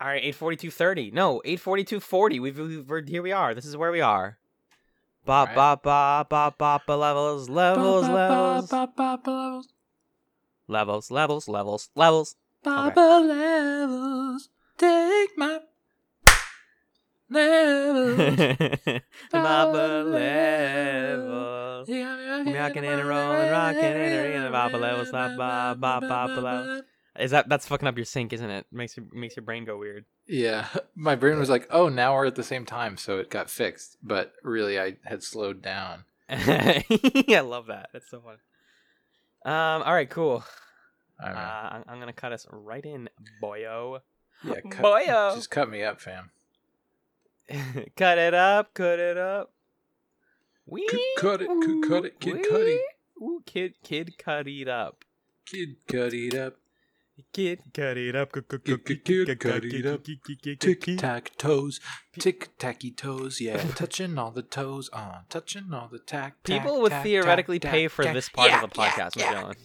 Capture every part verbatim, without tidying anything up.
All right, eight forty-two thirty. No, eight forty-two forty. We've, we've we're, here we are. This is where we are. Ba Right. ba ba ba ba ba levels levels Ba, ba, levels ba, ba, ba, levels. levels levels levels levels. Baba levels, take my levels. Baba levels. Rockin' and rollin', rockin' and Baba levels, ba ba ba ba levels. Is that that's fucking up your sync, isn't it? Makes your makes your brain go weird. Yeah, my brain was like, "Oh, now we're at the same time," so it got fixed. But really, I had slowed down. I love that. That's so fun. Um. All right. Cool. All right. Uh, I'm, I'm gonna cut us right in, boyo. Yeah, cut, boyo. just cut me up, fam. Cut it up. Cut it up. Wee. Cut it, ooh, cut it, Kid wee. Cudi. Ooh, kid, kid, cut it up. Kid cut it up. Kid, cut it up. Kid, kid, kid, cut it up. Tick tack toes, tick tacky toes, yeah, touching all the toes, uh, touching all the tack. tack, People would tack, theoretically tack, pay tack, for tack. this part Yeah, of the podcast, yeah, Magellan.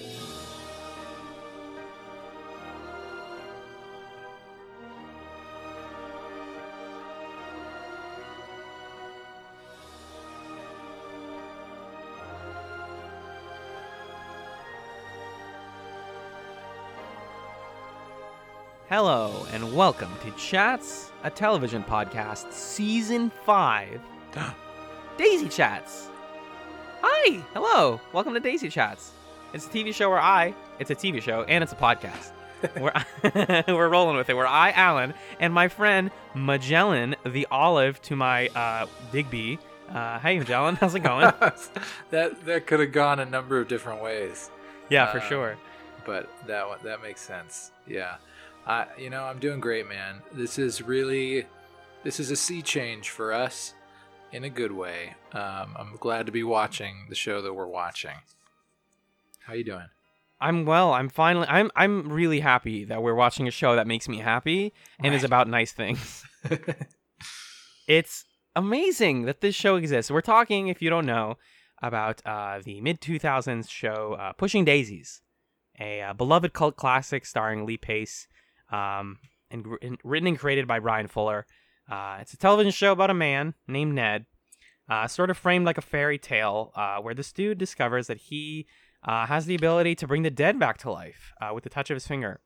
Hello, and welcome to Chats, a television podcast, Season five, Daisy Chats. Hi, hello, welcome to Daisy Chats. It's a T V show where I, it's a T V show, and it's a podcast. we're, we're rolling with it, where I, Alan, and my friend Magellan, the olive to my uh, Digby. Uh, hey, Magellan, how's it going? that that could have gone a number of different ways. Yeah, for Um, sure. But that one, that makes sense. Yeah. I, you know, I'm doing great, man. This is really, this is a sea change for us in a good way. Um, I'm glad to be watching the show that we're watching. How you doing? I'm well. I'm finally. I'm. I'm really happy that we're watching a show that makes me happy and Right. is about nice things. It's amazing that this show exists. We're talking, if you don't know, about uh, the mid two thousands show uh, Pushing Daisies, a uh, beloved cult classic starring Lee Pace, um, and, and written and created by Brian Fuller. Uh, it's a television show about a man named Ned, uh, sort of framed like a fairy tale, uh, where this dude discovers that he uh, has the ability to bring the dead back to life uh, with the touch of his finger.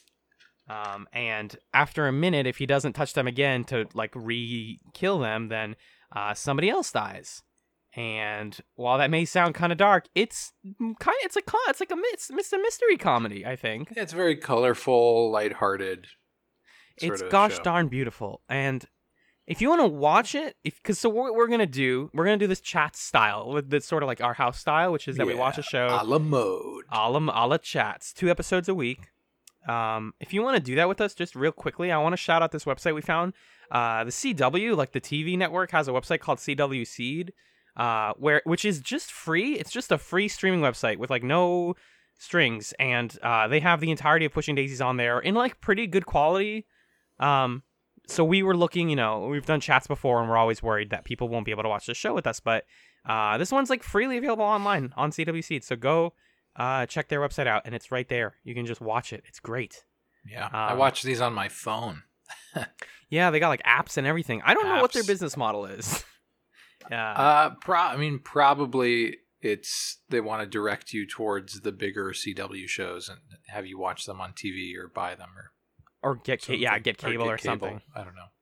Um, and after a minute, if he doesn't touch them again to like re-kill them, then uh, somebody else dies. And while that may sound kind of dark, it's kind of it's a co- it's like a it's, it's a mystery comedy, I think. It's very colorful, lighthearted. Sort It's of gosh show. darn beautiful. And if you want to watch it, if because so what we're gonna do, we're gonna do this chat style with the sort of like our house style, which is that we Yeah, watch a show a la mode. a la, a la chats, two episodes a week. Um, if you want to do that with us, just real quickly, I want to shout out this website we found. Uh, the C W, like the T V network, has a website called C W Seed, uh, where which is just free. It's just a free streaming website with like no strings, and uh, they have the entirety of Pushing Daisies on there in like pretty good quality. Um, so we were looking, you know, we've done chats before, and we're always worried that people won't be able to watch the show with us, but uh, this one's like freely available online on C W Seed. So go. Uh, check their website out, and it's right there. You can just watch it. It's great. Yeah, I Um, watch these on my phone. Yeah, they got like apps and everything. I don't know what their Apps. business model is. Yeah, Uh, pro- I mean, probably it's they want to direct you towards the bigger C W shows and have you watch them on T V or buy them or or get ca- something. yeah, get cable or, cable. something. I don't know.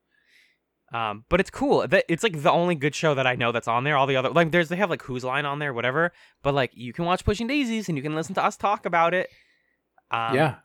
Um, but it's cool. That it's like the only good show that I know that's on there. All the other like there's they have like Who's Line on there, whatever. But like you can watch Pushing Daisies and you can listen to us talk about it. Um, yeah.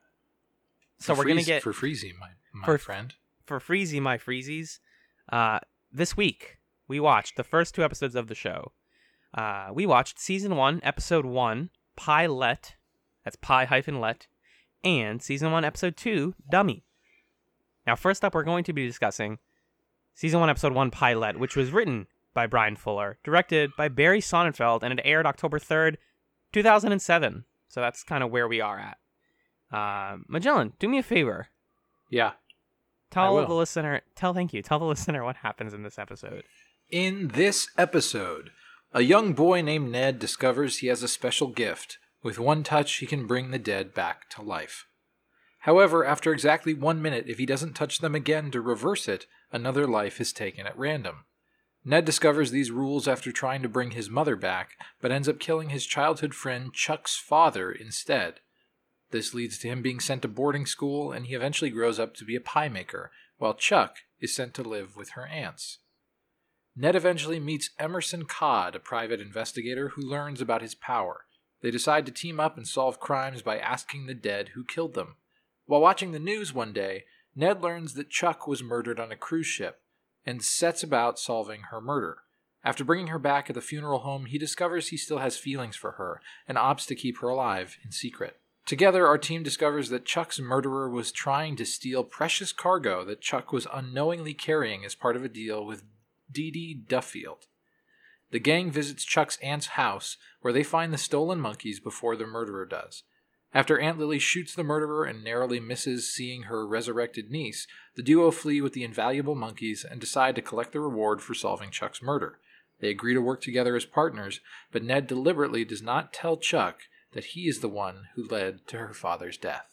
So For we're gonna Freeze- get for Freezy, my my for- friend. for Freezy, my Freezies. Uh, this week we watched the first two episodes of the show. Uh, we watched season one, episode one, Pilot. That's pi hyphen let, and season one, episode two, Dummy. Now, first up, we're going to be discussing season one, episode one, Pilot, which was written by Brian Fuller, directed by Barry Sonnenfeld, and it aired October third, two thousand seven. So that's kind of where we are at. Uh, Magellan, do me a favor. Yeah. Tell will. the listener, tell thank you, tell the listener what happens in this episode. In this episode, a young boy named Ned discovers he has a special gift. With one touch, he can bring the dead back to life. However, after exactly one minute, if he doesn't touch them again to reverse it, another life is taken at random. Ned discovers these rules after trying to bring his mother back, but ends up killing his childhood friend Chuck's father instead. This leads to him being sent to boarding school, and he eventually grows up to be a pie maker, while Chuck is sent to live with her aunts. Ned eventually meets Emerson Codd, a private investigator who learns about his power. They decide to team up and solve crimes by asking the dead who killed them. While watching the news one day, Ned learns that Chuck was murdered on a cruise ship, and sets about solving her murder. After bringing her back at the funeral home, he discovers he still has feelings for her, and opts to keep her alive in secret. Together, our team discovers that Chuck's murderer was trying to steal precious cargo that Chuck was unknowingly carrying as part of a deal with Dee Dee Duffield. The gang visits Chuck's aunt's house, where they find the stolen monkeys before the murderer does. After Aunt Lily shoots the murderer and narrowly misses seeing her resurrected niece, the duo flee with the invaluable monkeys and decide to collect the reward for solving Chuck's murder. They agree to work together as partners, but Ned deliberately does not tell Chuck that he is the one who led to her father's death.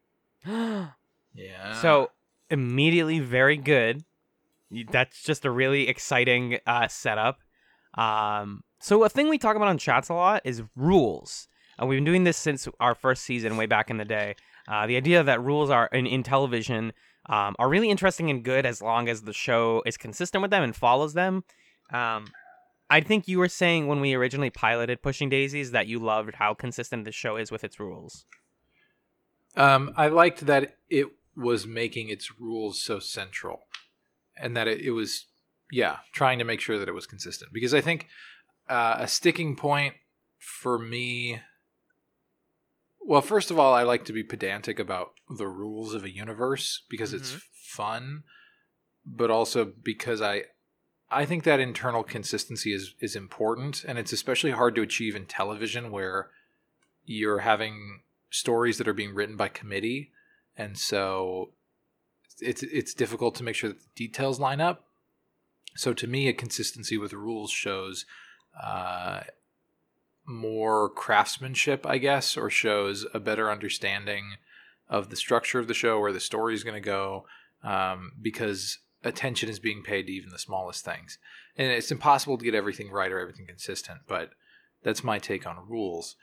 Yeah. So, immediately very good. That's just a really exciting uh, setup. Um, so a thing we talk about on chats a lot is rules. And we've been doing this since our first season way back in the day. Uh, the idea that rules are in, in television um, are really interesting and good as long as the show is consistent with them and follows them. Um, I think you were saying when we originally piloted Pushing Daisies that you loved how consistent the show is with its rules. Um, I liked that it was making its rules so central, and that it, it was, yeah, trying to make sure that it was consistent. Because I think uh, a sticking point for me, well, first of all, I like to be pedantic about the rules of a universe because mm-hmm. it's fun, but also because I I think that internal consistency is, is important, and it's especially hard to achieve in television where you're having stories that are being written by committee, and so it's it's difficult to make sure that the details line up. So to me, a consistency with rules shows uh, more craftsmanship, I guess, or shows a better understanding of the structure of the show, where the story is going to go, um, because attention is being paid to even the smallest things. And it's impossible to get everything right or everything consistent, but that's my take on rules.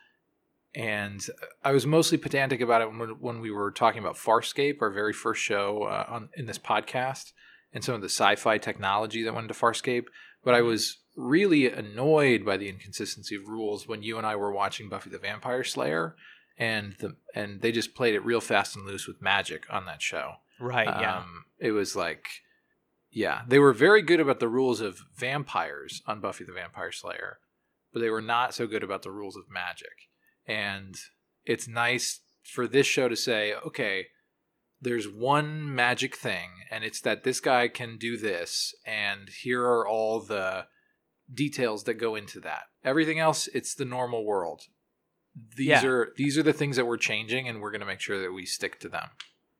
And I was mostly pedantic about it when, when we were talking about Farscape, our very first show uh, on in this podcast, and some of the sci-fi technology that went into Farscape. But I was really annoyed by the inconsistency of rules when you and I were watching Buffy the Vampire Slayer, and the and they just played it real fast and loose with magic on that show. Right, yeah. Um, it was like, yeah, they were very good about the rules of vampires on Buffy the Vampire Slayer, but they were not so good about the rules of magic. And it's nice for this show to say, okay, there's one magic thing, and it's that this guy can do this, and here are all the details that go into that. Everything else, it's the normal world. These yeah. are these are the things that we're changing, and we're going to make sure that we stick to them.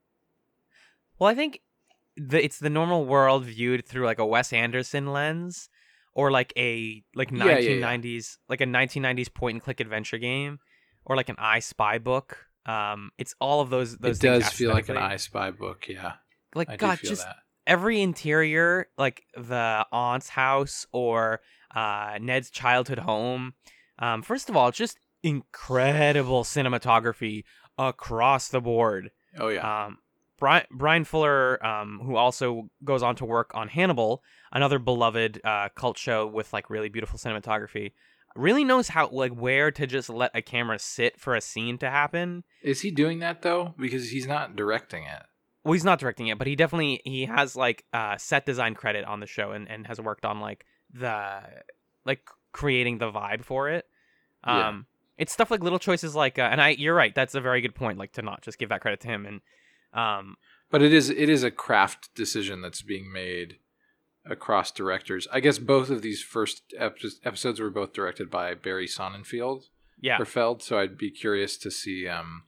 Well, I think the, it's the normal world viewed through like a Wes Anderson lens, or like a like Yeah, yeah, yeah. nineteen nineties like a nineteen nineties point and click adventure game, or like an I Spy book. Um, it's all of those. Those it things does feel like an aesthetically. I Spy book, yeah. Like I God, do feel just that. every interior, like the aunt's house or uh, Ned's childhood home. Um, first of all, it's just incredible cinematography across the board. Oh yeah. Um, Brian, Brian Fuller, um, who also goes on to work on Hannibal, another beloved uh, cult show with like really beautiful cinematography, really knows how like where to just let a camera sit for a scene to happen. Is he doing that though? Because he's not directing it. Well, he's not directing it, but he definitely he has like uh, set design credit on the show and, and has worked on like the like creating the vibe for it. Um, Yeah. It's stuff like little choices like, uh, and I you're right, that's a very good point. Like to not just give that credit to him, and um, But it is it is a craft decision that's being made across directors. I guess both of these first ep- episodes were both directed by Barry Sonnenfeld. yeah, Or Feld, so I'd be curious to see um,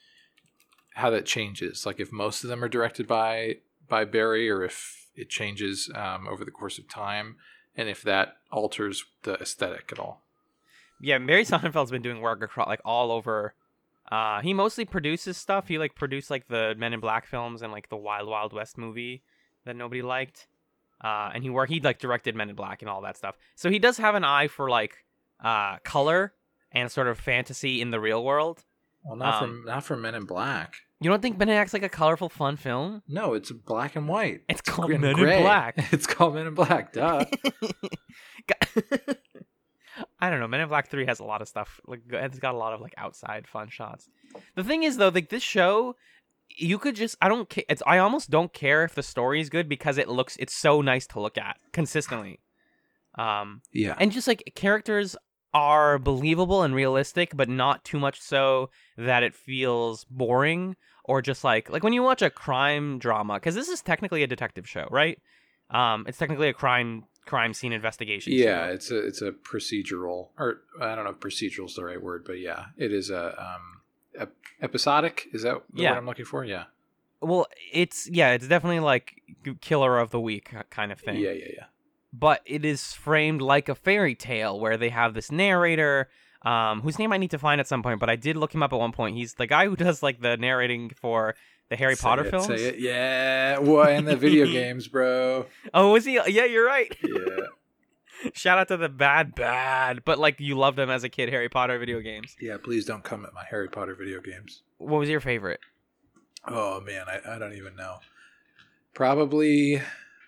how that changes. Like if most of them are directed by by Barry, or if it changes um, over the course of time, and if that alters the aesthetic at all. yeah. Barry Sonnenfeld's been doing work across like all over Uh, he mostly produces stuff. He like produced like the Men in Black films and like the Wild Wild West movie that nobody liked. Uh, and he worked. He like directed Men in Black and all that stuff. So he does have an eye for like uh color and sort of fantasy in the real world. Well, not Um, from not from Men in Black. You don't think Men in Black's like a colorful, fun film? No, it's black and white. It's called green Men and in gray. Black. It's called Men in Black. Duh. I don't know. Men in Black three has a lot of stuff. Like, it's got a lot of like outside fun shots. The thing is, though, like this show, you could just I don't care. It's I almost don't care if the story is good because it looks it's so nice to look at consistently. Um, Yeah. and just like characters are believable and realistic, but not too much so that it feels boring or just like like when you watch a crime drama, because this is technically a detective show, right? Um, it's technically a crime crime scene investigation. Yeah, show. it's a it's a procedural, or I don't know if procedural is the right word, but yeah, it is a um ep- episodic. Is that the Yeah. word I'm looking for? Yeah. Well, it's yeah, it's definitely like killer of the week kind of thing. Yeah, yeah, yeah. But it is framed like a fairy tale where they have this narrator, um, whose name I need to find at some point, but I did look him up at one point. He's the guy who does like the narrating for the Harry Say Potter it, films. Say it. Yeah. Well, and the video games, bro. Oh, was he? Yeah, you're right. Yeah. Shout out to the bad, bad, but like you loved him as a kid, Harry Potter video games. Yeah. Please don't come at my Harry Potter video games. What was your favorite? Oh man, I, I don't even know. Probably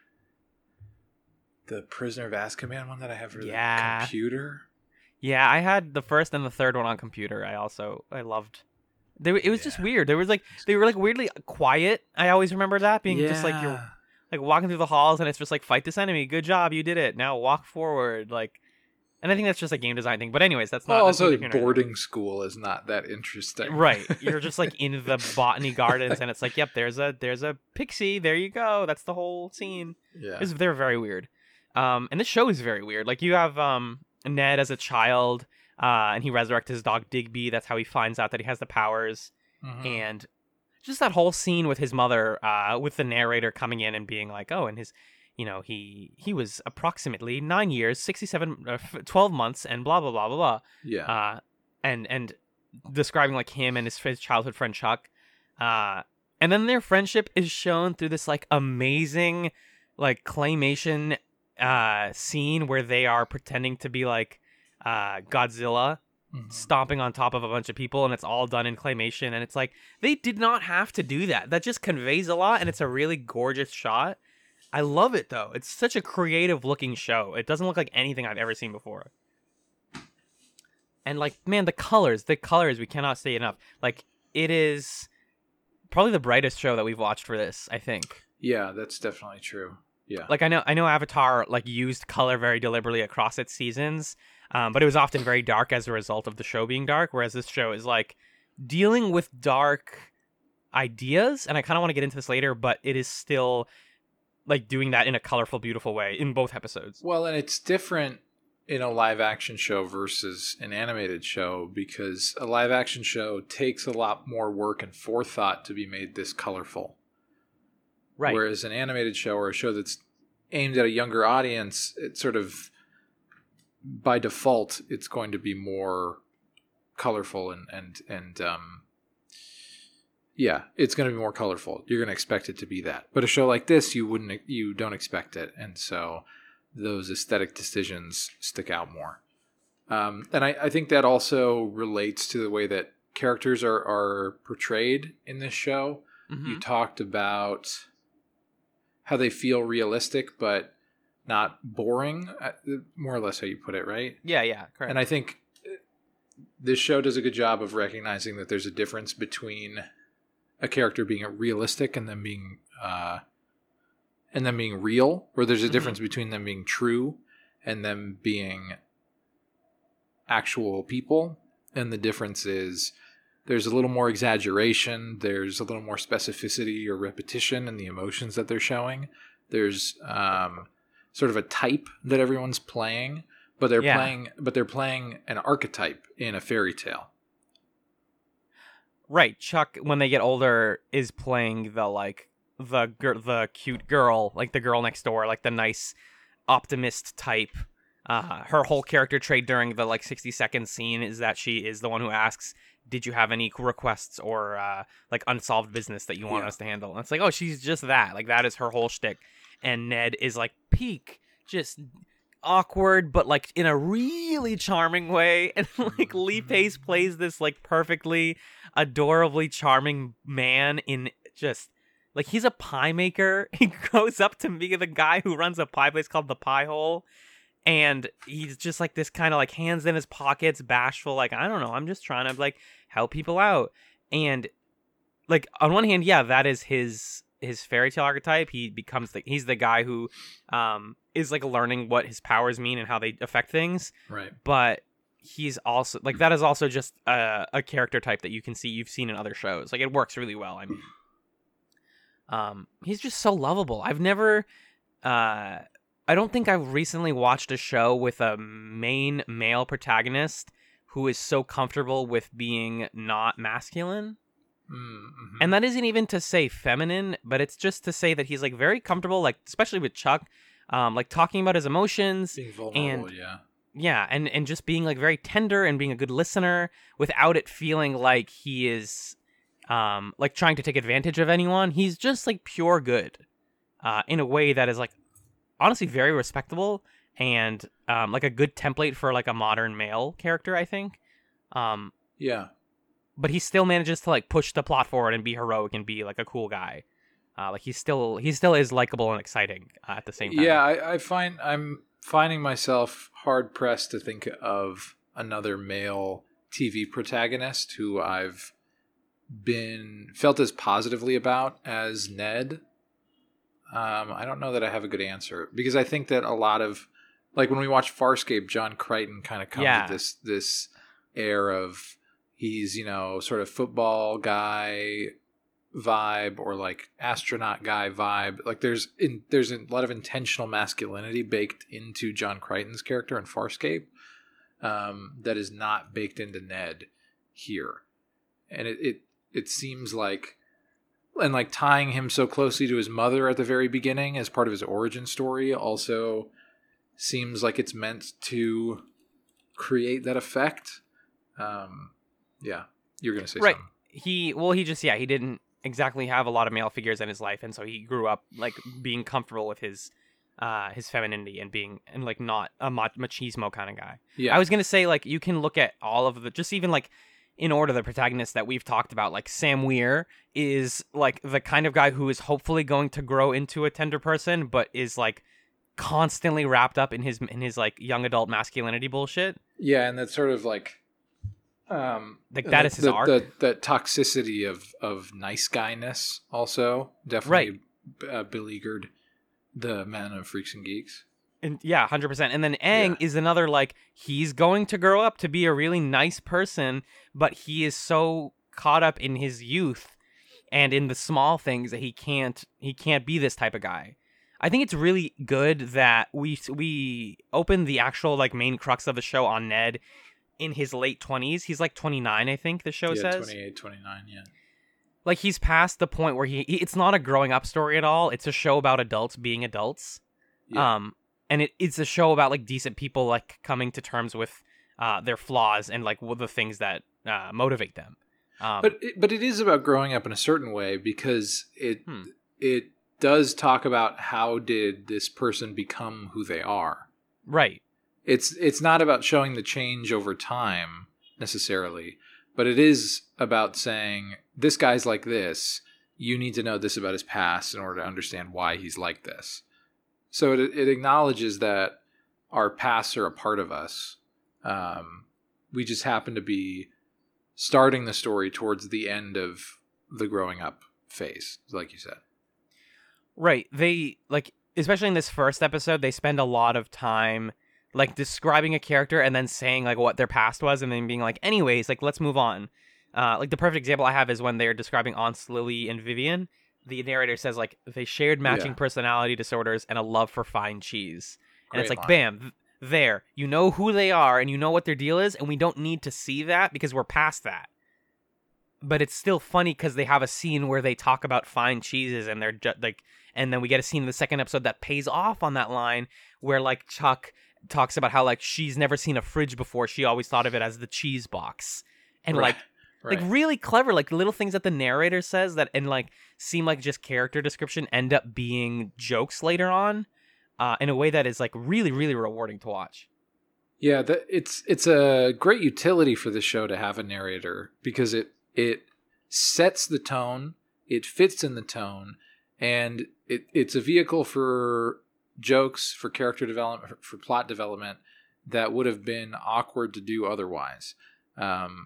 the Prisoner of Azkaban one that I have for Yeah. the computer. Yeah, I had the first and the third one on computer. I also I loved. They were, it was just Yeah. weird. They was like they were like weirdly quiet. I always remember that being just like you're like walking through the halls and it's just like fight this enemy. Good job, you did it. Now walk forward. Like, and I think that's just a game design thing. But anyways, that's not. Well, that's also, neither here nor there. boarding school is not that interesting. Right, you're just like in the botany gardens and it's like, yep, there's a there's a pixie. There you go. That's the whole scene. Yeah. It's, they're very weird. Um, and this show is very weird. Like you have um Ned as a child, uh, and he resurrects his dog Digby. That's how he finds out that he has the powers. Mhm. And just that whole scene with his mother, uh, with the narrator coming in and being like, "Oh, and his, you know, he he was approximately nine years, sixty-seven, uh, twelve months, and blah blah blah blah blah." Yeah. Uh, and and describing like him and his, his childhood friend Chuck, uh, and then their friendship is shown through this like amazing, like claymation, uh, scene where they are pretending to be like, uh, Godzilla. Mhm. Stomping on top of a bunch of people, and it's all done in claymation, and it's like they did not have to do that. That just conveys a lot, and it's a really gorgeous shot. I love it though. It's such a creative looking show. It doesn't look like anything I've ever seen before. And like, man, the colors, the colors, we cannot say enough. Like, it is probably the brightest show that we've watched for this, I think. Yeah, that's definitely true. Yeah. Like I know I know Avatar like used color very deliberately across its seasons. Um, but it was often very dark as a result of the show being dark, whereas this show is like dealing with dark ideas, and I kind of want to get into this later, but it is still like doing that in a colorful, beautiful way in both episodes. Well, and it's different in a live action show versus an animated show because a live action show takes a lot more work and forethought to be made this colorful. Right. Whereas an animated show or a show that's aimed at a younger audience, it sort of by default, it's going to be more colorful and and and um, yeah, it's going to be more colorful. You're going to expect it to be that. But a show like this, you wouldn't, you don't expect it, and so those aesthetic decisions stick out more. Um, and I, I think that also relates to the way that characters are are portrayed in this show. Mhm. You talked about how they feel realistic, but not boring, uh, more or less how you put it, right? Yeah, yeah, correct. And I think this show does a good job of recognizing that there's a difference between a character being realistic and them being uh, and them being real, where there's a Mhm. difference between them being true and them being actual people. And the difference is there's a little more exaggeration, there's a little more specificity or repetition in the emotions that they're showing. There's um, sort of a type that everyone's playing, but they're Yeah. playing but they're playing an archetype in a fairy tale. Right, Chuck, when they get older, is playing the like the gir- the cute girl, like the girl next door, like the nice optimist type. Uh, her whole character trait during the like sixty second scene is that she is the one who asks, did you have any requests or uh, like unsolved business that you want Yeah. us to handle? And it's like, oh, she's just that. Like that is her whole shtick. And Ned is like peak, just awkward, but like in a really charming way. And like Lee Pace plays this like perfectly, adorably charming man in just like he's a pie maker. He goes up to be the guy who runs a pie place called the Pie Hole. And he's just like this kind of like hands in his pockets, bashful, like, I don't know, I'm just trying to like help people out. And like on one hand, yeah, that is his his fairy tale archetype. He becomes the he's the guy who um is like learning what his powers mean and how they affect things. Right. But he's also like that is also just a, a character type that you can see you've seen in other shows. Like it works really well. I mean, um, he's just so lovable. I've never, uh, I don't think I've recently watched a show with a main male protagonist who is so comfortable with being not masculine. Mm-hmm. And that isn't even to say feminine, but it's just to say that he's like very comfortable, like especially with Chuck, um, like talking about his emotions, Being vulnerable, and yeah. yeah, and and just being like very tender and being a good listener without it feeling like he is, um, like trying to take advantage of anyone. He's just like pure good, uh, in a way that is like honestly very respectable and um like a good template for like a modern male character, I think. Um, Yeah. but he still manages to like push the plot forward and be heroic and be like a cool guy. Uh, like he's still he still is likable and exciting uh, at the same time. Yeah, I, I find I'm finding myself hard pressed to think of another male T V protagonist who I've been felt as positively about as Ned. Um, I don't know that I have a good answer because I think that a lot of like when we watch Farscape, John Crichton kind of comes Yeah. with this this air of he's, you know, sort of football guy vibe or like astronaut guy vibe. Like there's in, there's a lot of intentional masculinity baked into John Crichton's character in Farscape um, that is not baked into Ned here. And it, it it seems like and like tying him so closely to his mother at the very beginning as part of his origin story also seems like it's meant to create that effect. Um, yeah, you're gonna say Right. something. He well he just yeah he didn't exactly have a lot of male figures in his life, and so he grew up like being comfortable with his uh his femininity and being and like not a mach- machismo kind of guy. Yeah, I was gonna say like you can look at all of the just even like in order the protagonists that we've talked about. Like Sam Weir is like the kind of guy who is hopefully going to grow into a tender person, but is like constantly wrapped up in his in his like young adult masculinity bullshit. yeah, and that's sort of like um Like that the, is his the, arc. the, the toxicity of of nice guyness also definitely uh, beleaguered the Men of Freaks and Geeks. And yeah, one hundred percent. And then Aang Yeah. is another, like, he's going to grow up to be a really nice person, but he is so caught up in his youth and in the small things that he can't he can't be this type of guy. I think it's really good that we we open the actual, like, main crux of the show on Ned in his late twenties. He's, like, twenty-nine, I think the show yeah, says. twenty-eight, twenty-nine, yeah. Like, he's past the point where he, he... It's not a growing up story at all. It's a show about adults being adults. Yeah. Um... And it, it's a show about like decent people like coming to terms with uh, their flaws and like the things that uh, motivate them. Um, But it, but it is about growing up in a certain way because it Hmm. it does talk about how did this person become who they are. right, It's it's not about showing the change over time necessarily, but it is about saying this guy's like this. You need to know this about his past in order to understand why he's like this. So it it acknowledges that our pasts are a part of us. Um, we just happen to be starting the story towards the end of the growing up phase, like you said. right. They like especially in this first episode, they spend a lot of time like describing a character and then saying like what their past was and then being like, anyways, like let's move on. Uh, like the perfect example I have is when they're describing Aunts Lily and Vivian. The narrator says like they shared matching Yeah. personality disorders and a love for fine cheese. And it's Great like, line. bam, th- there. You know who they are and you know what their deal is, and we don't need to see that because we're past that. But it's still funny because they have a scene where they talk about fine cheeses and they're just like, and then we get a scene in the second episode that pays off on that line where like Chuck talks about how like she's never seen a fridge before. She always thought of it as the cheese box. And Right. like, Right. like really clever, like little things that the narrator says that and like seem like just character description end up being jokes later on, uh, in a way that is like really, really rewarding to watch. Yeah, the, it's it's a great utility for the show to have a narrator because it it sets the tone, it fits in the tone, and it, it's a vehicle for jokes, for character development, for plot development that would have been awkward to do otherwise. Um,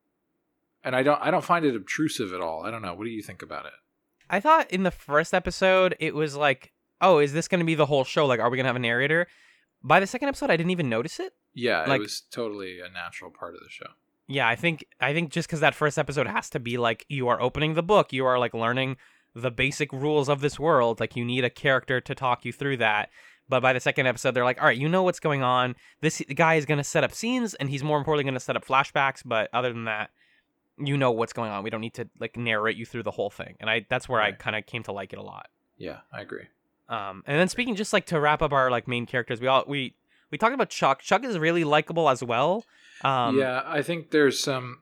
and I don't I don't find it obtrusive at all. I don't know. What do you think about it? I thought in the first episode it was like, oh, is this going to be the whole show? Like, are we going to have a narrator? By the second episode, I didn't even notice it. Yeah, like, it was totally a natural part of the show. Yeah, I think I think just because that first episode has to be like you are opening the book, you are like learning the basic rules of this world. Like you need a character to talk you through that. But by the second episode, they're like, all right, you know what's going on. This guy is going to set up scenes, and he's more importantly going to set up flashbacks. But other than that, you know what's going on. We don't need to like narrate you through the whole thing. And I that's where right. I kind of came to like it a lot. Yeah, I agree. Um, and then speaking just like to wrap up our like main characters, we all we. We talked about Chuck. Chuck is really likable as well. Um, yeah, I think there's some...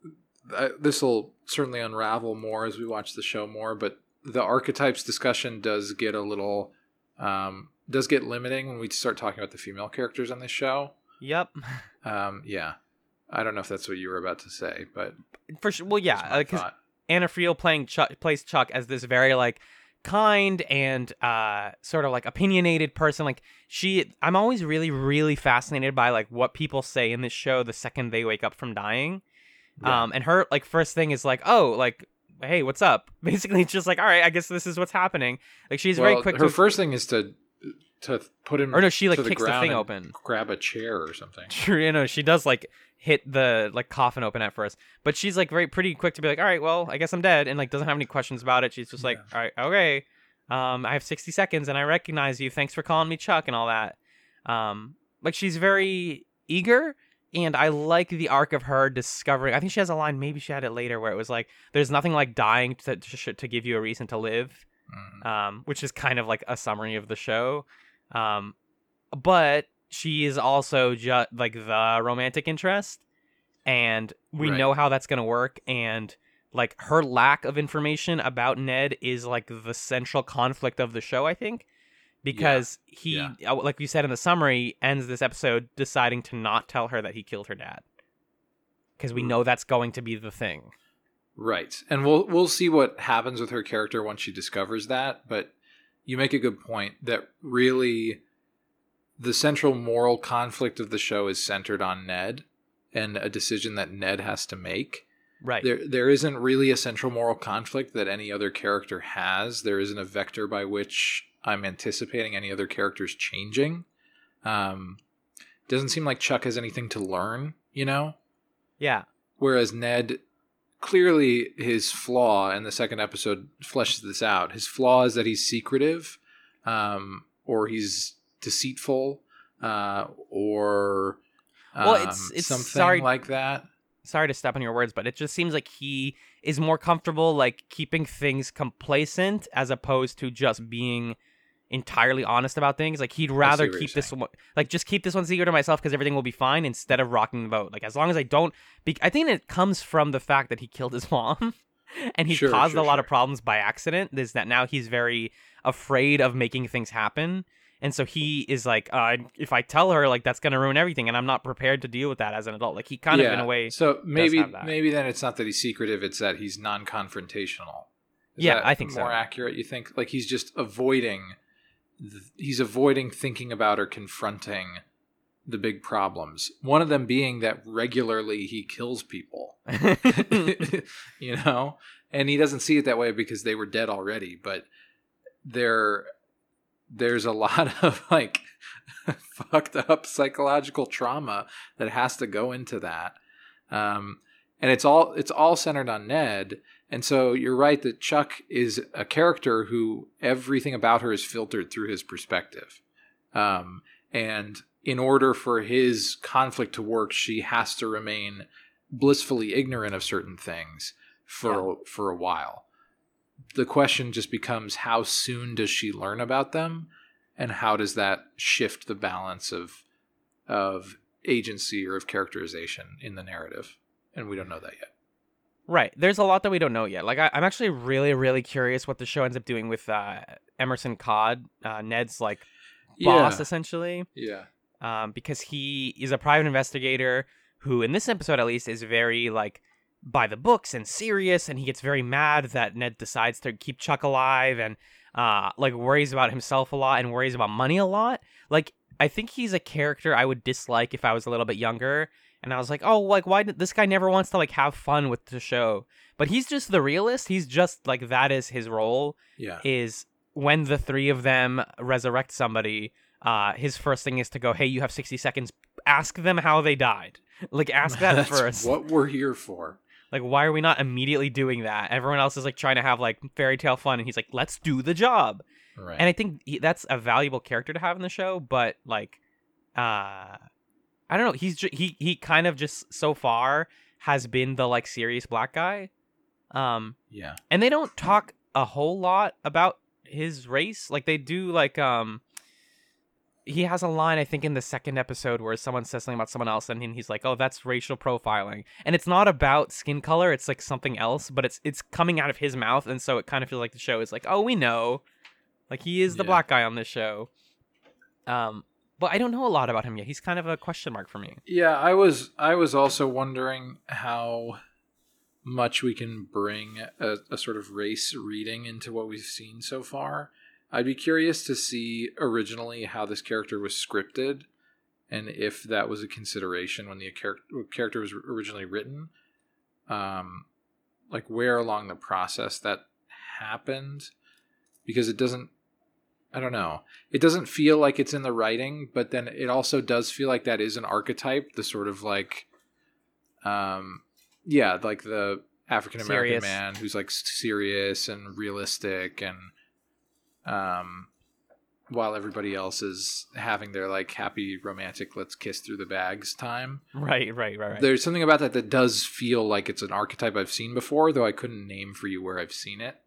Uh, this will certainly unravel more as we watch the show more, but the archetypes discussion does get a little... Um, does get limiting when we start talking about the female characters on this show. Yep. Um, yeah. I don't know if that's what you were about to say, but... For sure. Well, yeah, because uh, Anna Friel playing Chuck, plays Chuck as this very, like, kind and uh sort of like opinionated person. Like she I'm always really really fascinated by like what people say in this show the second they wake up from dying. Yeah. Um and her like first thing is like, oh, like, hey, what's up? Basically it's just like, all right, I guess this is what's happening. Like she's well, very quick her to... first thing is to to put him or no she like to kicks the, the thing open, grab a chair or something. Sure, you know, she does like hit the like coffin open at first, but she's like very pretty quick to be like, all right, well, I guess I'm dead, and like doesn't have any questions about it. She's just like, yeah. all right, okay, um, I have sixty seconds and I recognize you. Thanks for calling me Chuck and all that. Um, like she's very eager, and I like the arc of her discovering. I think she has a line, maybe she had it later, where it was like, "There's nothing like dying to to, to give you a reason to live," mm. um, which is kind of like a summary of the show. Um, but she is also just like the romantic interest, and we right. know how that's gonna work. And like her lack of information about Ned is like the central conflict of the show, I think, because yeah. he, yeah. like you said in the summary, ends this episode deciding to not tell her that he killed her dad, because we know that's going to be the thing. Right, and we'll we'll see what happens with her character once she discovers that. But you make a good point that really the central moral conflict of the show is centered on Ned and a decision that Ned has to make. Right. There there isn't really a central moral conflict that any other character has. There isn't a vector by which I'm anticipating any other characters changing. Um, doesn't seem like Chuck has anything to learn, you know? Yeah. Whereas Ned, clearly his flaw, and the second episode fleshes this out, his flaw is that he's secretive, um, or he's deceitful, uh, or um, well, it's, it's something sorry, like that. Sorry to step on your words, but it just seems like he is more comfortable like keeping things complacent as opposed to just being entirely honest about things. Like he'd rather keep this one, like just keep this one secret to myself because everything will be fine, instead of rocking the boat. Like as long as I don't, be- I think it comes from the fact that he killed his mom and he sure, caused sure, a lot sure. of problems by accident. Is that now he's very afraid of making things happen. And so he is like, uh, if I tell her, like, that's going to ruin everything, and I'm not prepared to deal with that as an adult. Like, he kind yeah. of, in a way, so maybe maybe then it's not that he's secretive, it's that he's non-confrontational. Is yeah, that I think more so. accurate, you think? Like, he's just avoiding, th- he's avoiding thinking about or confronting the big problems. One of them being that regularly he kills people. You know? And he doesn't see it that way because they were dead already, but they're... there's a lot of like fucked up psychological trauma that has to go into that. Um, and it's all, it's all centered on Ned. And so you're right that Chuck is a character who everything about her is filtered through his perspective. Um, and in order for his conflict to work, she has to remain blissfully ignorant of certain things for, yeah. for a while. The question just becomes, how soon does she learn about them, and how does that shift the balance of of agency or of characterization in the narrative? And we don't know that yet. Right. There's a lot that we don't know yet. Like, I, I'm actually really, really curious what the show ends up doing with uh, Emerson Codd, uh, Ned's like boss, Yeah. essentially. Yeah. Um, because he is a private investigator who, in this episode at least, is very like by the books and serious, and he gets very mad that Ned decides to keep Chuck alive, and uh, like worries about himself a lot and worries about money a lot. Like, I think he's a character I would dislike if I was a little bit younger. And I was like, oh, like, why did this guy never wants to, like, have fun with the show? But he's just the realist. He's just, like, that is his role. Yeah. Is when the three of them resurrect somebody, uh, his first thing is to go, hey, you have sixty seconds. Ask them how they died. Like, ask that That's first. what we're here for. Like, why are we not immediately doing that? Everyone else is, like, trying to have, like, fairy tale fun. And he's like, let's do the job. Right. And I think he, that's a valuable character to have in the show. But, like, uh... I don't know. He's ju- he he kind of just so far has been the like serious black guy, um, yeah. and they don't talk a whole lot about his race. Like they do, like um, he has a line I think in the second episode where someone says something about someone else, and then he's like, "Oh, that's racial profiling," and it's not about skin color. It's like something else, but it's it's coming out of his mouth, and so it kind of feels like the show is like, "Oh, we know," like he is the Yeah. black guy on this show. Um. But I don't know a lot about him yet. He's kind of a question mark for me. Yeah, I was I was also wondering how much we can bring a, a sort of race reading into what we've seen so far. I'd be curious to see originally how this character was scripted and if that was a consideration when the char- character was originally written. Um, like where along the process that happened, because it doesn't I don't know. It doesn't feel like it's in the writing, but then it also does feel like that is an archetype, the sort of like, um, yeah, like the African American Serious. man who's like serious and realistic, and um, while everybody else is having their like happy romantic let's kiss through the bags time. Right, right, right, right. There's something about that that does feel like it's an archetype I've seen before, though I couldn't name for you where I've seen it.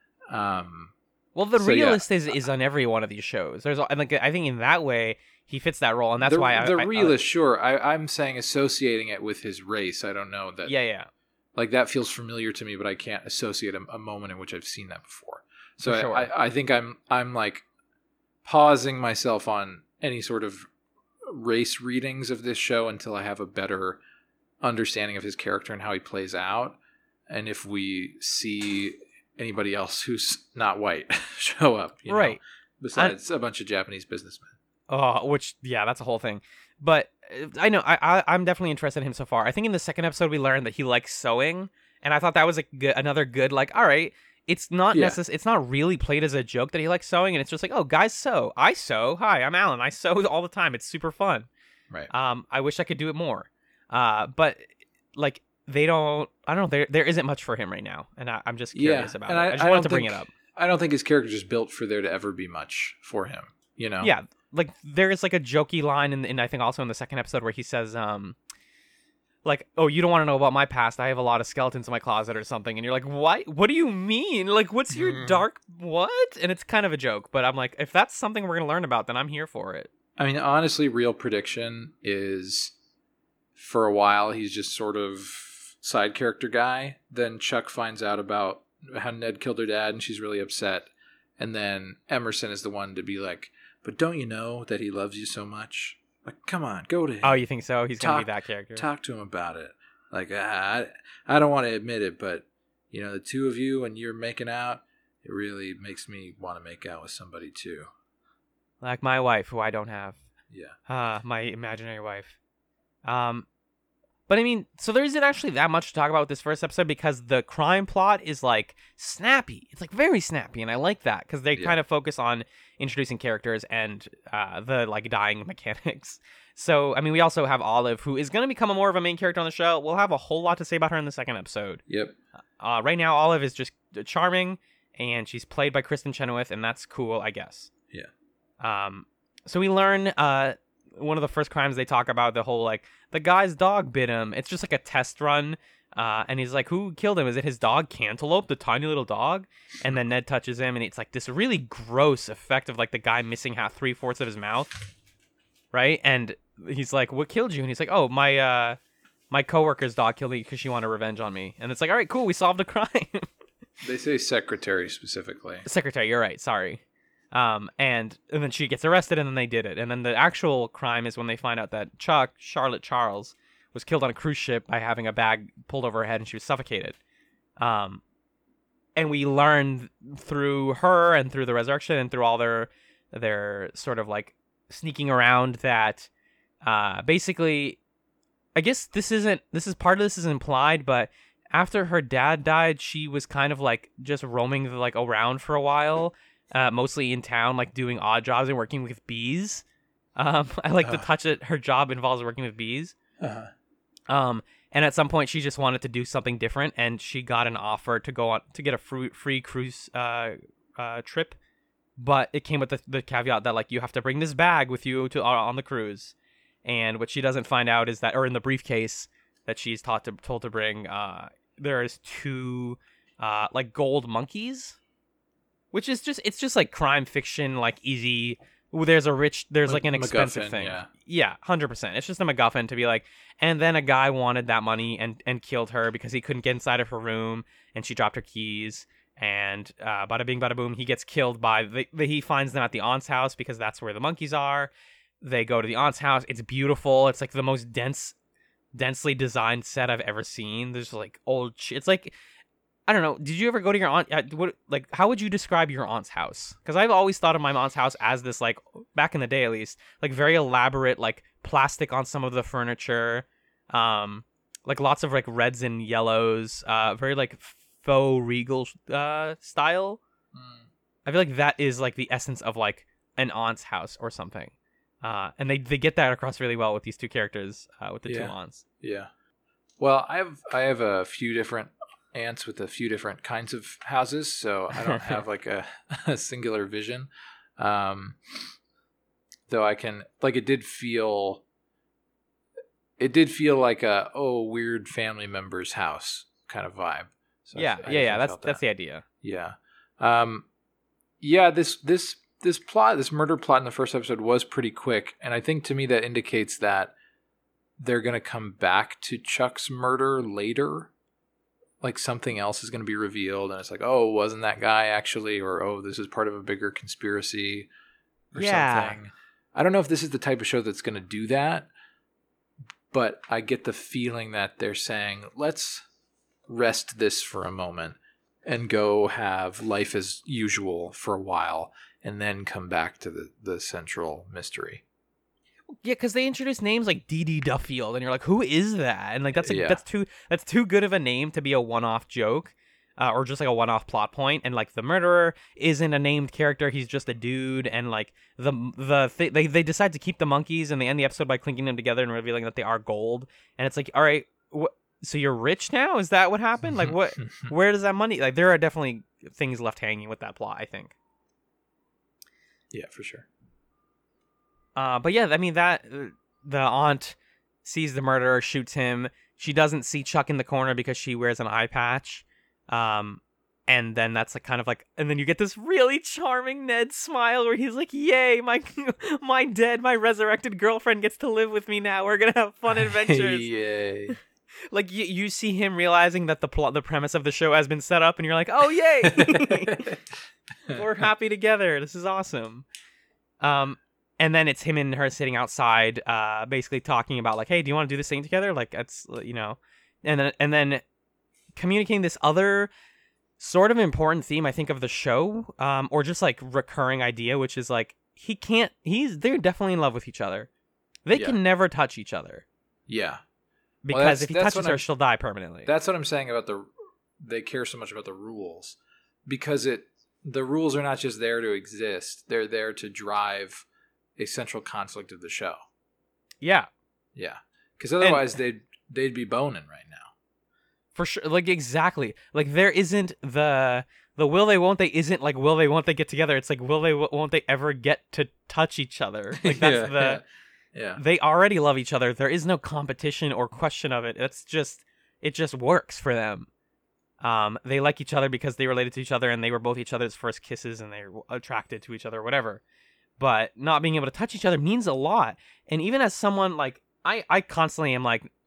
Um. Well, the So, yeah. realist is, is on every one of these shows. There's, and like, I think in that way he fits that role, and that's the, why I, the I, realist, sure. I, I'm saying associating it with his race. I don't know that. yeah, yeah, Like that feels familiar to me, but I can't associate a, a moment in which I've seen that before. So For I, sure. I, I think I'm I'm like pausing myself on any sort of race readings of this show until I have a better understanding of his character and how he plays out, and if we see anybody else who's not white show up, you know, right. besides a bunch of Japanese businessmen. Oh, which yeah, that's a whole thing. But uh, I know I, I I'm definitely interested in him so far. I think in the second episode we learned that he likes sewing, and I thought that was a good, another good like. All right, it's not Yeah. necess- It's not really played as a joke that he likes sewing, and it's just like, oh, guys sew. I sew. Hi, I'm Alan. I sew all the time. It's super fun. Right. Um, I wish I could do it more. Uh, but like they don't. I don't know. There there isn't much for him right now, and I, I'm just curious Yeah, about and it. I- I, just I wanted don't to bring think- it up. I don't think his character is built for there to ever be much for him. You know. Yeah, like there is like a jokey line in, in I think also in the second episode where he says, um, like, "Oh, you don't want to know about my past. I have a lot of skeletons in my closet or something." And you're like, "What? What do you mean? Like, what's your Mhm. dark what?" And it's kind of a joke, but I'm like, if that's something we're gonna learn about, then I'm here for it. I mean, honestly, real prediction is for a while he's just sort of side character guy. Then Chuck finds out about how Ned killed her dad and she's really upset. And then Emerson is the one to be like, but don't you know that he loves you so much? Like, come on, go to him. Oh, you think so? He's gonna Talk- be that character. Talk to him about it. Like, I, I don't want to admit it, but, you know, the two of you and you're making out, it really makes me want to make out with somebody too. Like my wife, who I don't have. Yeah. Ah, my imaginary wife. Um, but I mean, so there isn't actually that much to talk about with this first episode because the crime plot is like snappy. It's like very snappy, and I like that because they Yeah. kind of focus on introducing characters and uh, the like dying mechanics. So I mean, we also have Olive, who is going to become a more of a main character on the show. We'll have a whole lot to say about her in the second episode. Yep. Uh, right now, Olive is just charming, and she's played by Kristen Chenoweth, and that's cool, I guess. Yeah. Um, so we learn uh one of the first crimes they talk about, the whole like the guy's dog bit him. It's just like a test run. Uh, and he's like, who killed him? Is it his dog Cantaloupe, the tiny little dog? And then Ned touches him, and it's like this really gross effect of like the guy missing half three fourths of his mouth, right? And he's like, what killed you? And he's like, oh, my uh my coworker's dog killed me because she wanted revenge on me. And it's like, all right, cool, we solved a crime. They say secretary specifically. Secretary, you're right. Sorry. Um, and and then she gets arrested, and then they did it. And then the actual crime is when they find out that Chuck, Charlotte Charles, was killed on a cruise ship by having a bag pulled over her head, and she was suffocated. Um, and we learned through her and through the resurrection and through all their their sort of like sneaking around that, uh, basically, I guess this isn't this is part of this is implied, but after her dad died, she was kind of like just roaming like around for a while. Uh, mostly in town, like doing odd jobs and working with bees. Um, I like uh. to touch it. Her job involves working with bees. Uh-huh. Um, and at some point, she just wanted to do something different, and she got an offer to go on to get a free free cruise uh, uh, trip, but it came with the, the caveat that like you have to bring this bag with you to uh, on the cruise. And what she doesn't find out is that, or in the briefcase that she's taught to told to bring, uh, there is two uh, like gold monkeys. Which is just, it's just like crime fiction, like easy. Ooh, there's a rich, there's like an expensive MacGuffin, thing. Yeah. yeah, one hundred percent. It's just a MacGuffin to be like, and then a guy wanted that money and, and killed her because he couldn't get inside of her room and she dropped her keys. And uh, bada bing, bada boom, he gets killed by, the, the, he finds them at the aunt's house because that's where the monkeys are. They go to the aunt's house. It's beautiful. It's like the most dense, densely designed set I've ever seen. There's like old shit. It's like, I don't know. Did you ever go to your aunt? Uh, what, like, how would you describe your aunt's house? Because I've always thought of my aunt's house as this, like, back in the day at least, like very elaborate, like plastic on some of the furniture, um, like lots of like reds and yellows, uh, very like faux regal uh style. Mm. I feel like that is like the essence of like an aunt's house or something, uh, and they they get that across really well with these two characters, uh, with the yeah. two aunts. Yeah. Well, I have I have a few different aunts with a few different kinds of houses, so I don't have like a, a singular vision. Um, though I can, like, it did feel, it did feel like a oh weird family member's house kind of vibe. So yeah, I, I yeah, yeah. That's that. that's the idea. Yeah, um, yeah. This this this plot, this murder plot in the first episode was pretty quick, and I think to me that indicates that they're going to come back to Chuck's murder later. Like something else is going to be revealed, and it's like, oh, wasn't that guy actually, or oh, this is part of a bigger conspiracy, or yeah. something. I don't know if this is the type of show that's going to do that, but I get the feeling that they're saying, let's rest this for a moment and go have life as usual for a while, and then come back to the, the central mystery. Yeah, because they introduce names like Dee Dee Duffield, and you're like, who is that? And like that's like, yeah. that's too that's too good of a name to be a one-off joke, uh, or just like a one-off plot point. And like the murderer isn't a named character; he's just a dude. And like the the th- they they decide to keep the monkeys, and they end the episode by clinking them together and revealing that they are gold. And it's like, all right, wh- so you're rich now? Is that what happened? Like, what? Where does that money? Like, there are definitely things left hanging with that plot, I think. Yeah, for sure. Uh, but yeah, I mean, that the aunt sees the murderer, shoots him. She doesn't see Chuck in the corner because she wears an eye patch. Um, and then that's like kind of like, and then you get this really charming Ned smile where he's like, "Yay, my my dead, my resurrected girlfriend gets to live with me now. We're gonna have fun adventures." Yay! Like you, you see him realizing that the plot, the premise of the show has been set up, and you're like, "Oh, yay! We're happy together. This is awesome." Um. And then it's him and her sitting outside, uh, basically talking about like, hey, do you want to do this thing together? Like, it's, you know, and then and then communicating this other sort of important theme, I think, of the show, um, or just like recurring idea, which is like he can't, he's they're definitely in love with each other. They yeah. can never touch each other. Yeah, because well, if he touches her, I'm, she'll die permanently. That's what I'm saying about the. They care so much about the rules because it the rules are not just there to exist; they're there to drive a central conflict of the show. Yeah. Yeah. Because otherwise and, they'd they'd be boning right now. For sure. Like, exactly. Like, there isn't the the will they won't they isn't like will they won't they get together. It's like will they won't they ever get to touch each other. Like, that's yeah, the yeah. yeah. They already love each other. There is no competition or question of it. It's just it just works for them. Um, they like each other because they related to each other and they were both each other's first kisses and they're attracted to each other or whatever. But not being able to touch each other means a lot. And even as someone like I, I constantly am like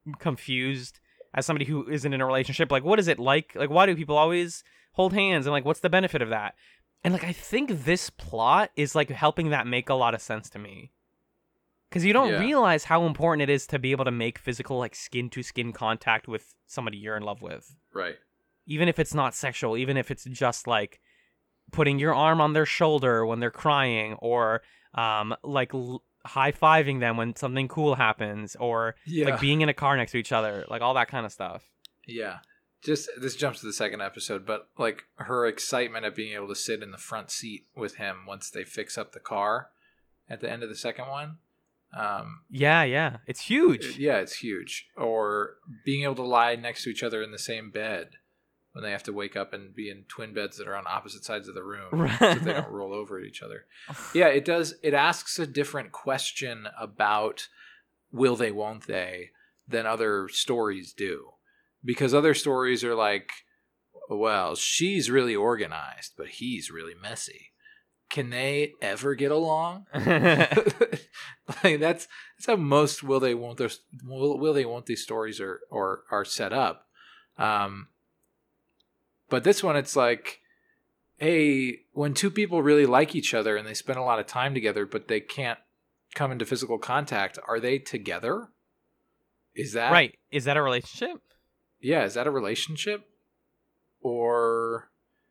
confused as somebody who isn't in a relationship. Like, what is it like? Like, why do people always hold hands? And like, what's the benefit of that? And like, I think this plot is like helping that make a lot of sense to me. Because you don't Yeah. realize how important it is to be able to make physical, like, skin-to-skin contact with somebody you're in love with. Right. Even if it's not sexual, even if it's just, like, putting your arm on their shoulder when they're crying, or, um, like, l- high-fiving them when something cool happens, or, Yeah. like, being in a car next to each other, like, all that kind of stuff. Yeah. Just this jumps to the second episode, but like her excitement at being able to sit in the front seat with him once they fix up the car at the end of the second one. Um, Yeah, yeah. It's huge. yeah, it's huge. Or being able to lie next to each other in the same bed when they have to wake up and be in twin beds that are on opposite sides of the room Right. so they don't roll over at each other. Yeah, it does. It asks a different question about will they, won't they, than other stories do. Because other stories are like, well, she's really organized, but he's really messy. Can they ever get along? Like that's that's how most will they won't those will, will they won't these stories are or are set up. Um, but this one, it's like, hey, when two people really like each other and they spend a lot of time together, but they can't come into physical contact, are they together? Is that Right. Is that a relationship? Yeah, is that a relationship? Or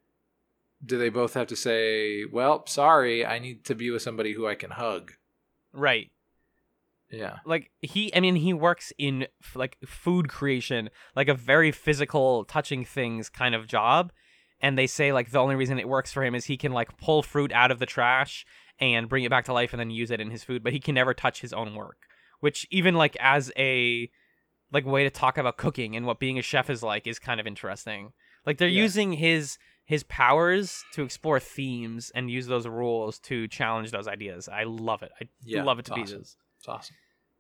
do they both have to say, well, sorry, I need to be with somebody who I can hug? Right. Yeah. Like, he, I mean, he works in, f- like, food creation, like a very physical, touching things kind of job. And they say, like, the only reason it works for him is he can, like, pull fruit out of the trash and bring it back to life and then use it in his food. But he can never touch his own work. Which, even, like, as a, like, way to talk about cooking and what being a chef is like is kind of interesting. Like, they're Yeah. using his his powers to explore themes and use those rules to challenge those ideas. I love it. I Yeah, love it to it's pieces. awesome. It's awesome.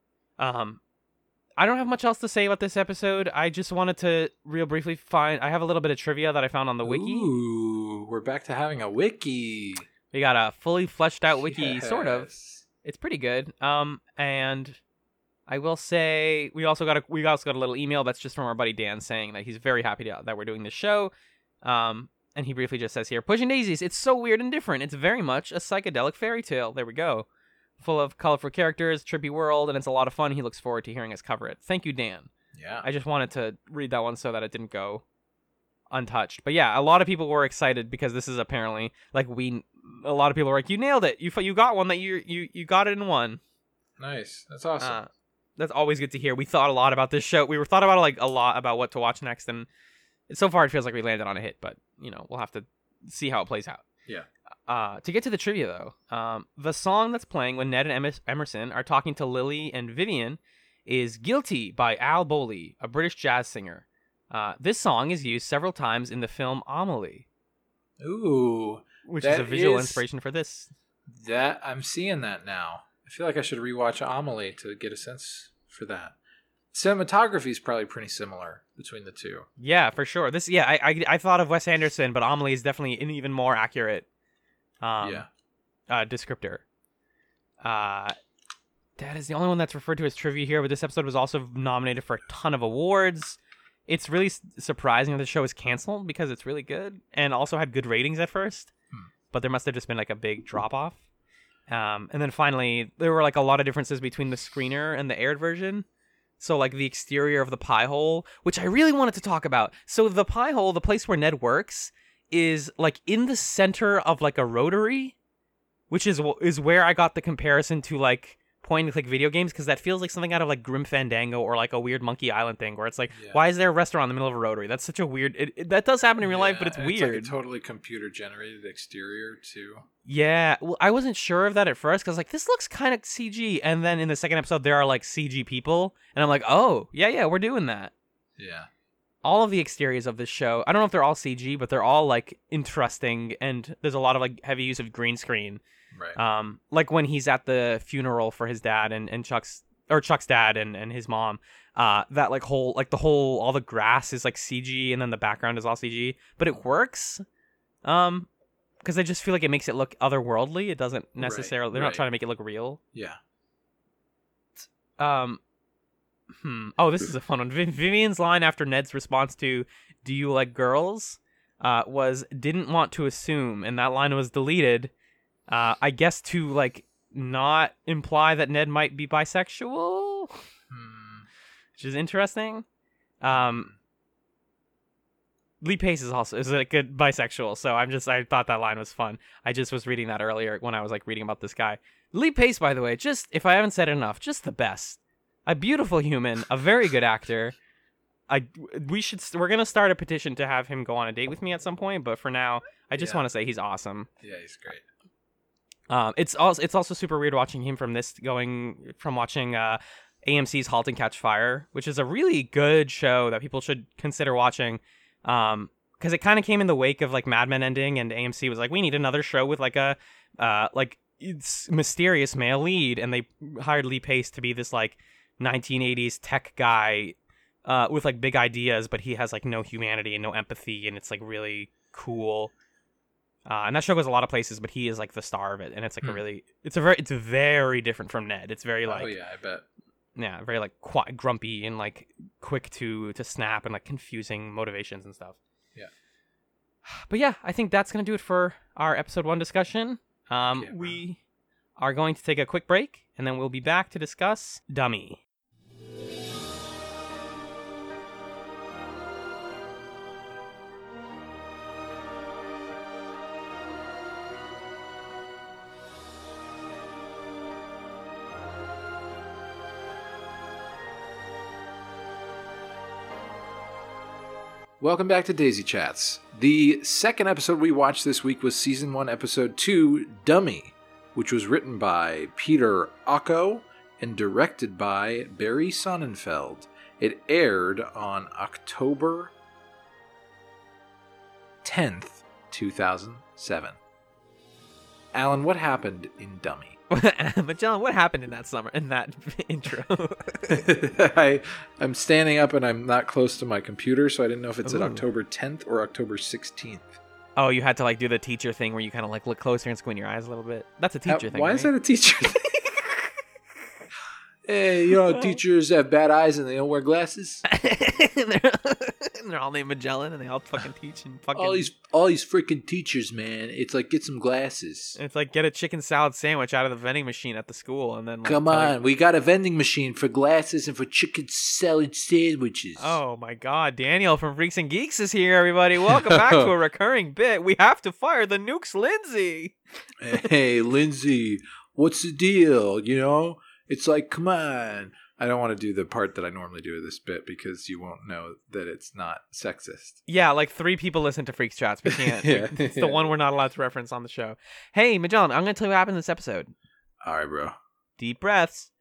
Um, I don't have much else to say about this episode. I just wanted to real briefly find. I have a little bit of trivia that I found on the wiki. Ooh, we're back to having a wiki. We got a fully fleshed out wiki, sort of. Yes. It's pretty good. Um, and I will say we also got a we also got a little email that's just from our buddy Dan saying that he's very happy to, that we're doing this show. Um, and he briefly just says here, Pushing Daisies, it's so weird and different. It's very much a psychedelic fairy tale. There we go. Full of colorful characters, trippy world, and it's a lot of fun. He looks forward to hearing us cover it. Thank you, Dan. Yeah. I just wanted to read that one so that it didn't go untouched. But yeah, a lot of people were excited because this is apparently like we. A lot of people were like, "You nailed it! You you got one that you you you got it in one." Nice. That's awesome. Uh, that's always good to hear. We thought a lot about this show. We were thought about like a lot about what to watch next, and so far it feels like we landed on a hit. But you know, we'll have to see how it plays out. Yeah. Uh, to get to the trivia though, um, the song that's playing when Ned and Em- Emerson are talking to Lily and Vivian is "Guilty" by Al Bowley, a British jazz singer. Uh, this song is used several times in the film Amelie, Ooh, which that is a visual is- inspiration for this. that I'm seeing that now. I feel like I should rewatch Amelie to get a sense for that. Cinematography is probably pretty similar between the two. Yeah, for sure. This, yeah, I, I, I thought of Wes Anderson, but Amelie is definitely an even more accurate, um, yeah. uh, descriptor. Uh, that is the only one that's referred to as trivia here, but this episode was also nominated for a ton of awards. It's really s- surprising that the show is canceled because it's really good and also had good ratings at first, Hmm. but there must have just been like a big drop off. Um, and then finally, there were like a lot of differences between the screener and the aired version. So like the exterior of the pie hole, which I really wanted to talk about. So the pie hole, the place where Ned works, is like in the center of like a rotary, which is wh- is where I got the comparison to like point and click video games, because that feels like something out of like Grim Fandango or like a weird Monkey Island thing where it's like, Yeah. why is there a restaurant in the middle of a rotary? That's such a weird. It, it- that does happen in real life, but it's Yeah, weird. It's like a totally computer generated exterior too. Yeah, well, I wasn't sure of that at first because like this looks kind of C G, and then in the second episode there are like C G people, and I'm like, oh yeah, yeah, we're doing that. Yeah. All of the exteriors of this show, I don't know if they're all C G, but they're all like interesting, and there's a lot of like heavy use of green screen. Right. Um, like when he's at the funeral for his dad and, and Chuck's or Chuck's dad and, and his mom, uh, that like whole like the whole all the grass is like C G, and then the background is all C G, but it works. Um. Because I just feel like it makes it look otherworldly. It doesn't necessarily. They're not right. trying to make it look real. yeah. Um, Hmm. Oh, this is a fun one. Viv- Vivian's line after Ned's response to "Do you like girls?" Uh, was "didn't want to assume," and that line was deleted. Uh, I guess to like not imply that Ned might be bisexual, Hmm. which is interesting. Um, Lee Pace is also is a good bisexual, so I'm just I thought that line was fun. I just was reading that earlier when I was like reading about this guy. Lee Pace, by the way, just if I haven't said it enough, just the best. A beautiful human, a very good actor. I we should we're gonna start a petition to have him go on a date with me at some point, but for now, I just Yeah. want to say he's awesome. Yeah, he's great. Um, it's also it's also super weird watching him from this going from watching uh, A M C's *Halt and Catch Fire*, which is a really good show that people should consider watching. Um, because it kind of came in the wake of like Mad Men ending, and A M C was like, we need another show with like a uh like it's mysterious male lead, and they hired Lee Pace to be this like nineteen eighties tech guy uh with like big ideas, but he has like no humanity and no empathy, and it's like really cool. Uh, and that show goes a lot of places, but he is like the star of it, and it's like Hmm. a really it's a very it's very different from Ned. It's very like Oh yeah, I bet. yeah, very like qu- grumpy and like quick to to snap and like confusing motivations and stuff. Yeah. But yeah, I think that's gonna do it for our episode one discussion. Um, Yeah. we are going to take a quick break, and then we'll be back to discuss Dummy. Welcome back to Daisy Chats. The second episode we watched this week was season one, episode two, Dummy, which was written by Peter Ocko and directed by Barry Sonnenfeld. It aired on October tenth, two thousand seven. Alan, what happened in Dummy? Magellan, what happened in that summer in that intro? I, I'm standing up and I'm not close to my computer, so I didn't know if it said Ooh. October tenth or October sixteenth. Oh, you had to like do the teacher thing where you kind of like look closer and squint your eyes a little bit. That's a teacher Uh, thing. Why right? is that a teacher thing? Hey, you know, teachers have bad eyes and they don't wear glasses. and, they're, and they're all named Magellan, and they all fucking teach and fucking. All these, all these freaking teachers, man. It's like get some glasses. It's like get a chicken salad sandwich out of the vending machine at the school, and then like, Come tell on, you- we got a vending machine for glasses and for chicken salad sandwiches. Oh my God, Daniel from Freaks and Geeks is here, everybody. Welcome back to a recurring bit. We have to fire the nukes, Lindsay. Hey, Lindsay, what's the deal? You know, it's like, come on. I don't want to do the part that I normally do of this bit because you won't know that it's not sexist. Yeah, like three people listen to Freaks Chats. We can't. Yeah, it's yeah. the one we're not allowed to reference on the show. Hey, Magellan, I'm going to tell you what happened in this episode. All right, bro. Deep breaths.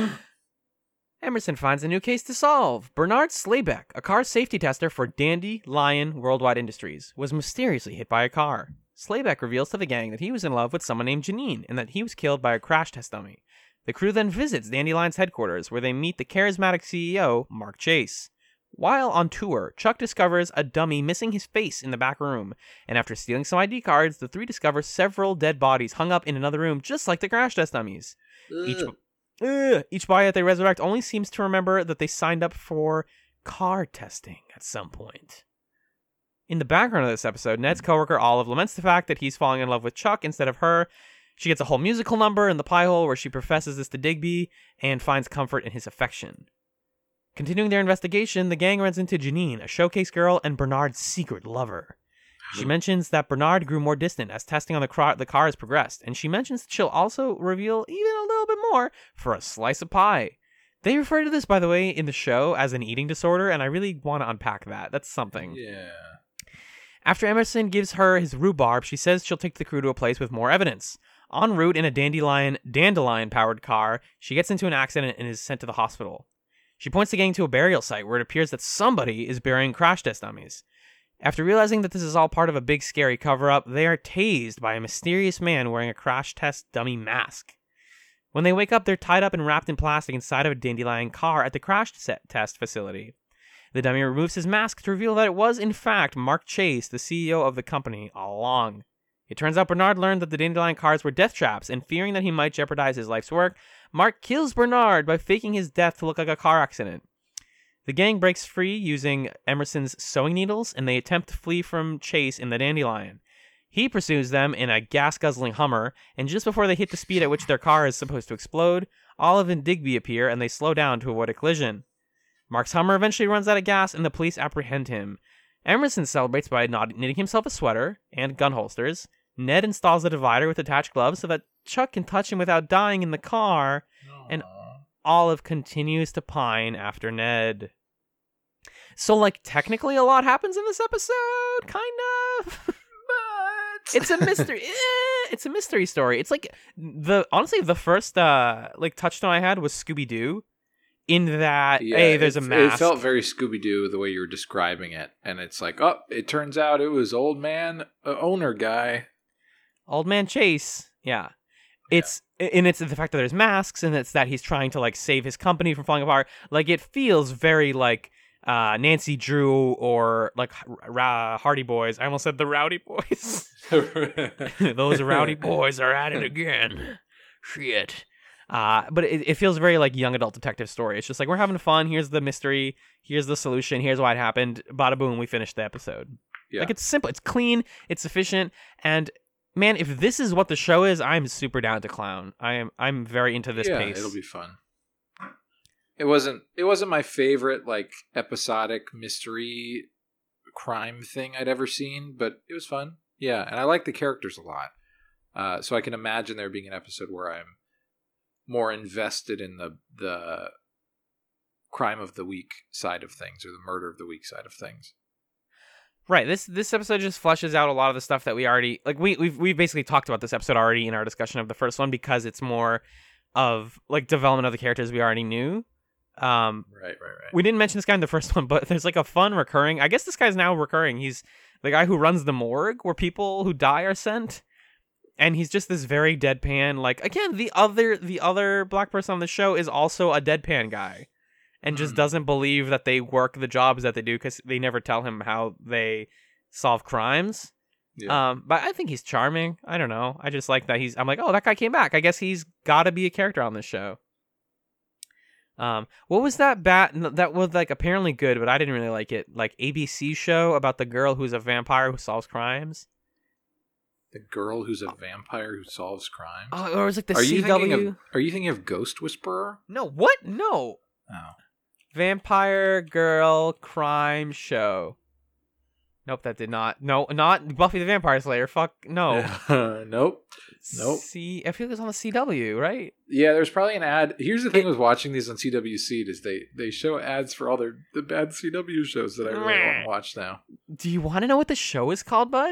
Emerson finds a new case to solve. Bernard Slaybeck, a car safety tester for Dandelion Worldwide Industries, was mysteriously hit by a car. Slaybeck reveals to the gang that he was in love with someone named Janine and that he was killed by a crash test dummy. The crew then visits Dandelion's headquarters, where they meet the charismatic C E O, Mark Chase. While on tour, Chuck discovers a dummy missing his face in the back room, and after stealing some I D cards, the three discover several dead bodies hung up in another room just like the crash test dummies. Each, Ugh. Ugh, each body that they resurrect only seems to remember that they signed up for car testing at some point. In the background of this episode, Ned's coworker Olive laments the fact that he's falling in love with Chuck instead of her. She gets a whole musical number in the pie hole where she professes this to Digby and finds comfort in his affection. Continuing their investigation, the gang runs into Janine, a showcase girl, and Bernard's secret lover. She mentions that Bernard grew more distant as testing on the, cro- the car has progressed, and she mentions that she'll also reveal even a little bit more for a slice of pie. They refer to this, by the way, in the show as an eating disorder, and I really want to unpack that. That's something. Yeah. After Emerson gives her his rhubarb, she says she'll take the crew to a place with more evidence. En route in a dandelion dandelion-powered car, she gets into an accident and is sent to the hospital. She points the gang to a burial site where it appears that somebody is burying crash test dummies. After realizing that this is all part of a big scary cover-up, they are tased by a mysterious man wearing a crash test dummy mask. When they wake up, they're tied up and wrapped in plastic inside of a dandelion car at the crash test facility. The dummy removes his mask to reveal that it was, in fact, Mark Chase, the C E O of the company, all along. It turns out Bernard learned that the Dandelion cars were death traps, and fearing that he might jeopardize his life's work, Mark kills Bernard by faking his death to look like a car accident. The gang breaks free using Emerson's sewing needles, and they attempt to flee from Chase in the Dandelion. He pursues them in a gas-guzzling Hummer, and just before they hit the speed at which their car is supposed to explode, Olive and Digby appear, and they slow down to avoid a collision. Mark's Hummer eventually runs out of gas, and the police apprehend him. Emerson celebrates by knitting himself a sweater and gun holsters. Ned installs a divider with attached gloves so that Chuck can touch him without dying in the car, Aww. And Olive continues to pine after Ned. So, like, technically a lot happens in this episode, kind of. But it's a mystery. eh, it's a mystery story. It's like the honestly the first uh like touchstone I had was Scooby-Doo. In that, yeah, hey, there's it, a mask. It felt very Scooby-Doo the way you were describing it, and it's like, oh, it turns out it was old man uh, owner guy. Old Man Chase, yeah. It's yeah. and it's the fact that there's masks, and it's that he's trying to like save his company from falling apart. Like it feels very like uh, Nancy Drew or like uh, Hardy Boys. I almost said the Rowdy Boys. Those Rowdy Boys are at it again. Shit. Uh, but it, it feels very like young adult detective story. It's just like we're having fun. Here's the mystery. Here's the solution. Here's why it happened. Bada boom. We finished the episode. Yeah. Like it's simple. It's clean. It's efficient. And man, if this is what the show is, I'm super down to clown. I am. I'm very into this yeah, pace. It'll be fun. It wasn't. It wasn't my favorite like episodic mystery crime thing I'd ever seen, but it was fun. Yeah, and I like the characters a lot. Uh, so I can imagine there being an episode where I'm more invested in the the crime of the week side of things or the murder of the week side of things. Right. This this episode just fleshes out a lot of the stuff that we already like. We we've we've basically talked about this episode already in our discussion of the first one because it's more of like development of the characters we already knew. Um, right, right, right. We didn't mention this guy in the first one, but there's like a fun recurring. I guess this guy's now recurring. He's the guy who runs the morgue where people who die are sent. And he's just this very deadpan, like, again, the other the other black person on the show is also a deadpan guy. And just mm. doesn't believe that they work the jobs that they do because they never tell him how they solve crimes. Yeah. Um, but I think he's charming. I don't know. I just like that he's, I'm like, oh, that guy came back. I guess he's got to be a character on this show. Um, what was that bat that was like apparently good, but I didn't really like it. Like A B C show about the girl who's a vampire who solves crimes. The girl who's a vampire who solves crimes? Oh, or it was like the are C W. You of, are you thinking of Ghost Whisperer? No, what? No. Oh. Vampire girl crime show. Nope, that did not. No, not Buffy the Vampire Slayer. Fuck, no. nope. Nope. See, I feel like it's on the C W, right? Yeah, there's probably an ad. Here's the thing it, with watching these on C W Seed is they, they show ads for all their the bad C W shows that I really want to watch now. Do you want to know what the show is called, bud?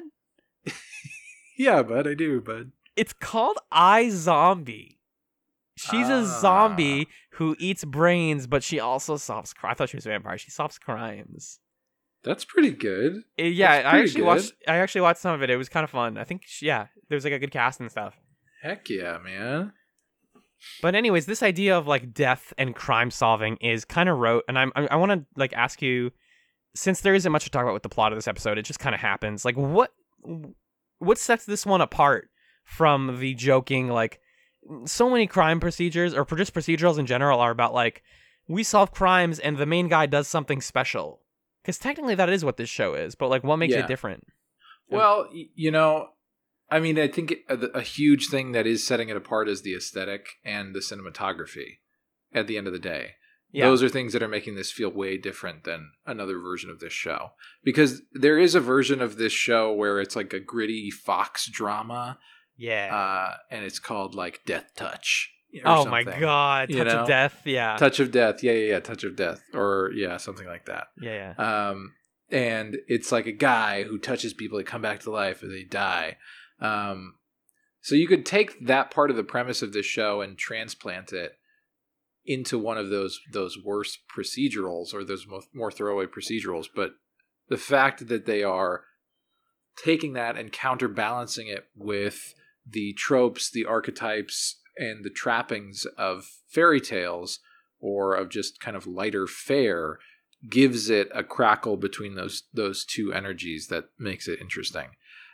Yeah, bud, I do, bud. It's called iZombie. She's ah. a zombie who eats brains, but she also solves crimes. I thought she was a vampire. She solves crimes. That's pretty good. Uh, yeah, pretty I actually good. watched. I actually watched some of it. It was kind of fun. I think, she, yeah, there was like a good cast and stuff. Heck yeah, man. But anyways, this idea of like death and crime solving is kind of rote, and I'm I, I want to like ask you, since there isn't much to talk about with the plot of this episode, it just kind of happens. Like, what? What sets this one apart from the joking, like, so many crime procedures, or just procedurals in general, are about, like, we solve crimes and the main guy does something special. Because technically that is what this show is, but, like, what makes yeah. it different? Well, you know, I mean, I think a, a huge thing that is setting it apart is the aesthetic and the cinematography at the end of the day. Yeah. Those are things that are making this feel way different than another version of this show. Because there is a version of this show where it's like a gritty Fox drama. Yeah. Uh, and it's called like Death Touch. Oh my God. Touch you know? of Death. Yeah. Touch of Death. Yeah, yeah, yeah. Touch of Death. Or yeah, something like that. Yeah, yeah. Um, and it's like a guy who touches people that come back to life and they die. Um, so you could take that part of the premise of this show and transplant it into one of those those worse procedurals or those more, more throwaway procedurals. But the fact that they are taking that and counterbalancing it with the tropes, the archetypes, and the trappings of fairy tales or of just kind of lighter fare gives it a crackle between those those two energies that makes it interesting.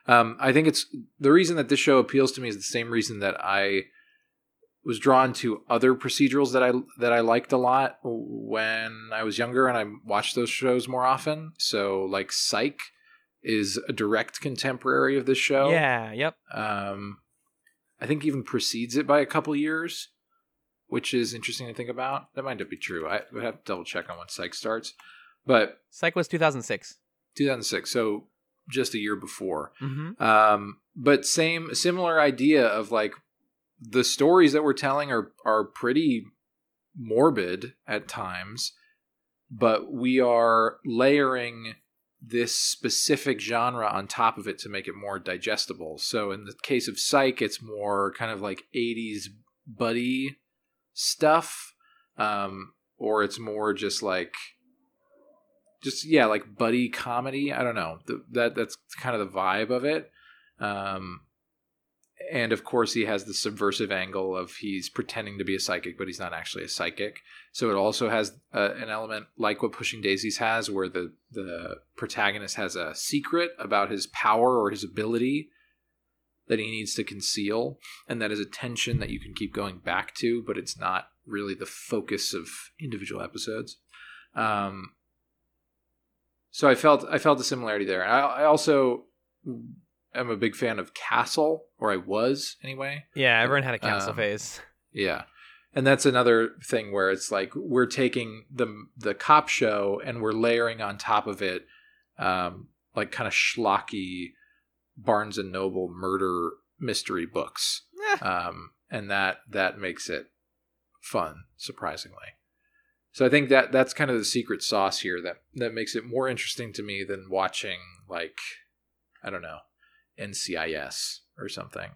Um, I think it's the reason that this show appeals to me is the same reason that I was drawn to other procedurals that I that I liked a lot when I was younger and I watched those shows more often. So like Psych is a direct contemporary of this show. Yeah, yep. Um, I think even precedes it by a couple years, which is interesting to think about. That might not be true. I would have to double check on when Psych starts. But Psych was two thousand six. two thousand six, so just a year before. Mm-hmm. Um, but same, similar idea of like the stories that we're telling are are pretty morbid at times, but we are layering this specific genre on top of it to make it more digestible. So in the case of Psych, it's more kind of like eighties buddy stuff, um, or it's more just like just yeah, like buddy comedy. I don't know. The, that that's kind of the vibe of it. Um, and of course, he has the subversive angle of he's pretending to be a psychic, but he's not actually a psychic. So it also has uh, an element like what Pushing Daisies has, where the the protagonist has a secret about his power or his ability that he needs to conceal, and that is a tension that you can keep going back to, but it's not really the focus of individual episodes. Um, so I felt I felt a similarity there. I, I also am a big fan of Castle, or I was anyway. Yeah, everyone had a Castle um, phase. Yeah. And that's another thing where it's like we're taking the the cop show and we're layering on top of it um, like kind of schlocky Barnes and Noble murder mystery books. um, and that that makes it fun, surprisingly. So I think that that's kind of the secret sauce here that, that makes it more interesting to me than watching, like, I don't know, N C I S or something.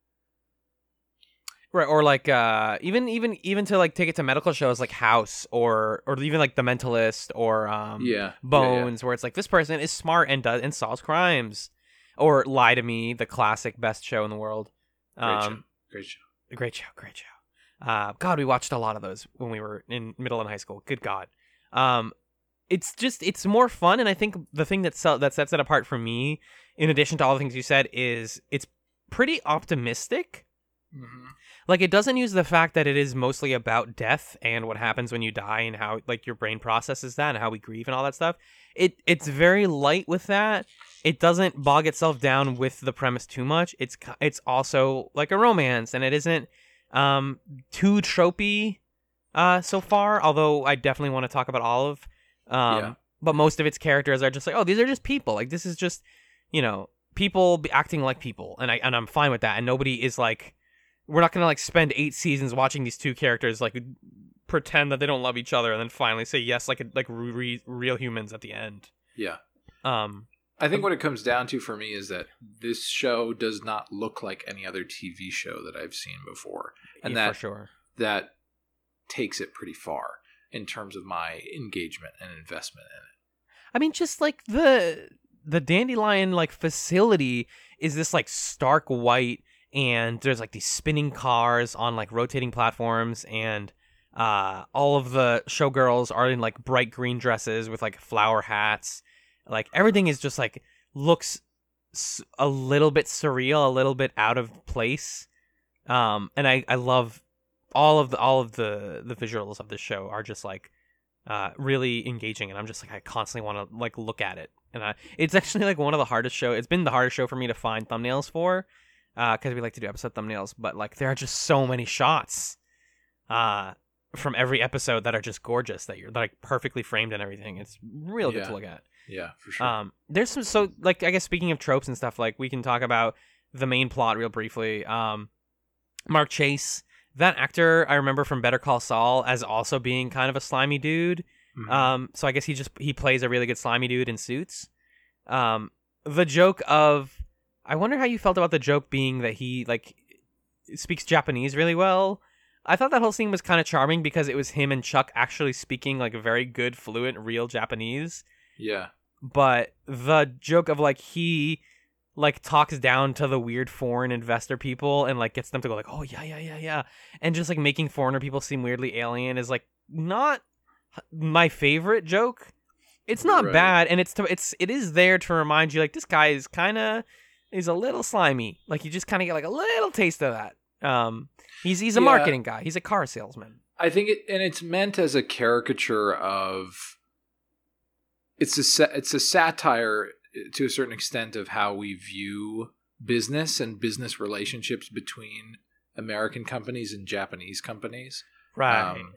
Right, or like uh, even even even to like take it to medical shows like House or or even like The Mentalist or um, yeah, Bones, yeah, yeah. where it's like this person is smart and does and solves crimes, or Lie to Me, the classic best show in the world. Great Um, show. Great show. Great show, great show. Uh, God, we watched a lot of those when we were in middle and high school. Good God. Um, it's just, it's more fun. And I think the thing that, sell, that sets it apart for me, in addition to all the things you said, is it's pretty optimistic. Mm-hmm. Like, it doesn't use the fact that it is mostly about death and what happens when you die and how, like, your brain processes that and how we grieve and all that stuff. It It's very light with that. It doesn't bog itself down with the premise too much. It's it's also like a romance, and it isn't um, too tropey uh, so far, although I definitely want to talk about Olive. Um, Yeah. But most of its characters are just like, oh, these are just people. Like, this is just, you know, people be acting like people, and, I, and I'm fine with that. And nobody is like, we're not going to like spend eight seasons watching these two characters like pretend that they don't love each other and then finally say yes like like re- real humans at the end. Yeah. Um, I think what it comes down to for me is that this show does not look like any other T V show that I've seen before. And yeah, that for sure. that takes it pretty far in terms of my engagement and investment in it. I mean, just like the the Dandelion like facility is this like stark white, and there's like these spinning cars on like rotating platforms, and uh, all of the showgirls are in like bright green dresses with like flower hats. Like everything is just like looks a little bit surreal, a little bit out of place. Um, and I, I love all of the all of the the visuals of this show are just like uh, really engaging, and I'm just like I constantly want to like look at it. And I, it's actually like one of the hardest show. It's been the hardest show for me to find thumbnails for. Because uh, we like to do episode thumbnails, but like there are just so many shots uh, from every episode that are just gorgeous, that you're like perfectly framed and everything. It's real good Yeah. to look at. Yeah, for sure. Um, there's some so like I guess speaking of tropes and stuff, like we can talk about the main plot real briefly. Um, Mark Chase, that actor I remember from Better Call Saul as also being kind of a slimy dude. Mhm. Um, so I guess he just he plays a really good slimy dude in Suits. Um, the joke of I wonder how you felt about the joke being that he like speaks Japanese really well. I thought that whole scene was kind of charming because it was him and Chuck actually speaking like very good, fluent, real Japanese. Yeah. But the joke of like he like talks down to the weird foreign investor people and like gets them to go like, oh yeah, yeah, yeah, yeah. And just like making foreigner people seem weirdly alien is like not my favorite joke. It's not Right. bad, and it's to, it's it is there to remind you like this guy is kind of He's a little slimy. Like you just kind of get like a little taste of that. Um, he's he's a Yeah. marketing guy. He's a car salesman. I think it, and it's meant as a caricature of. It's a sa- it's a satire to a certain extent of how we view business and business relationships between American companies and Japanese companies. Right. Um,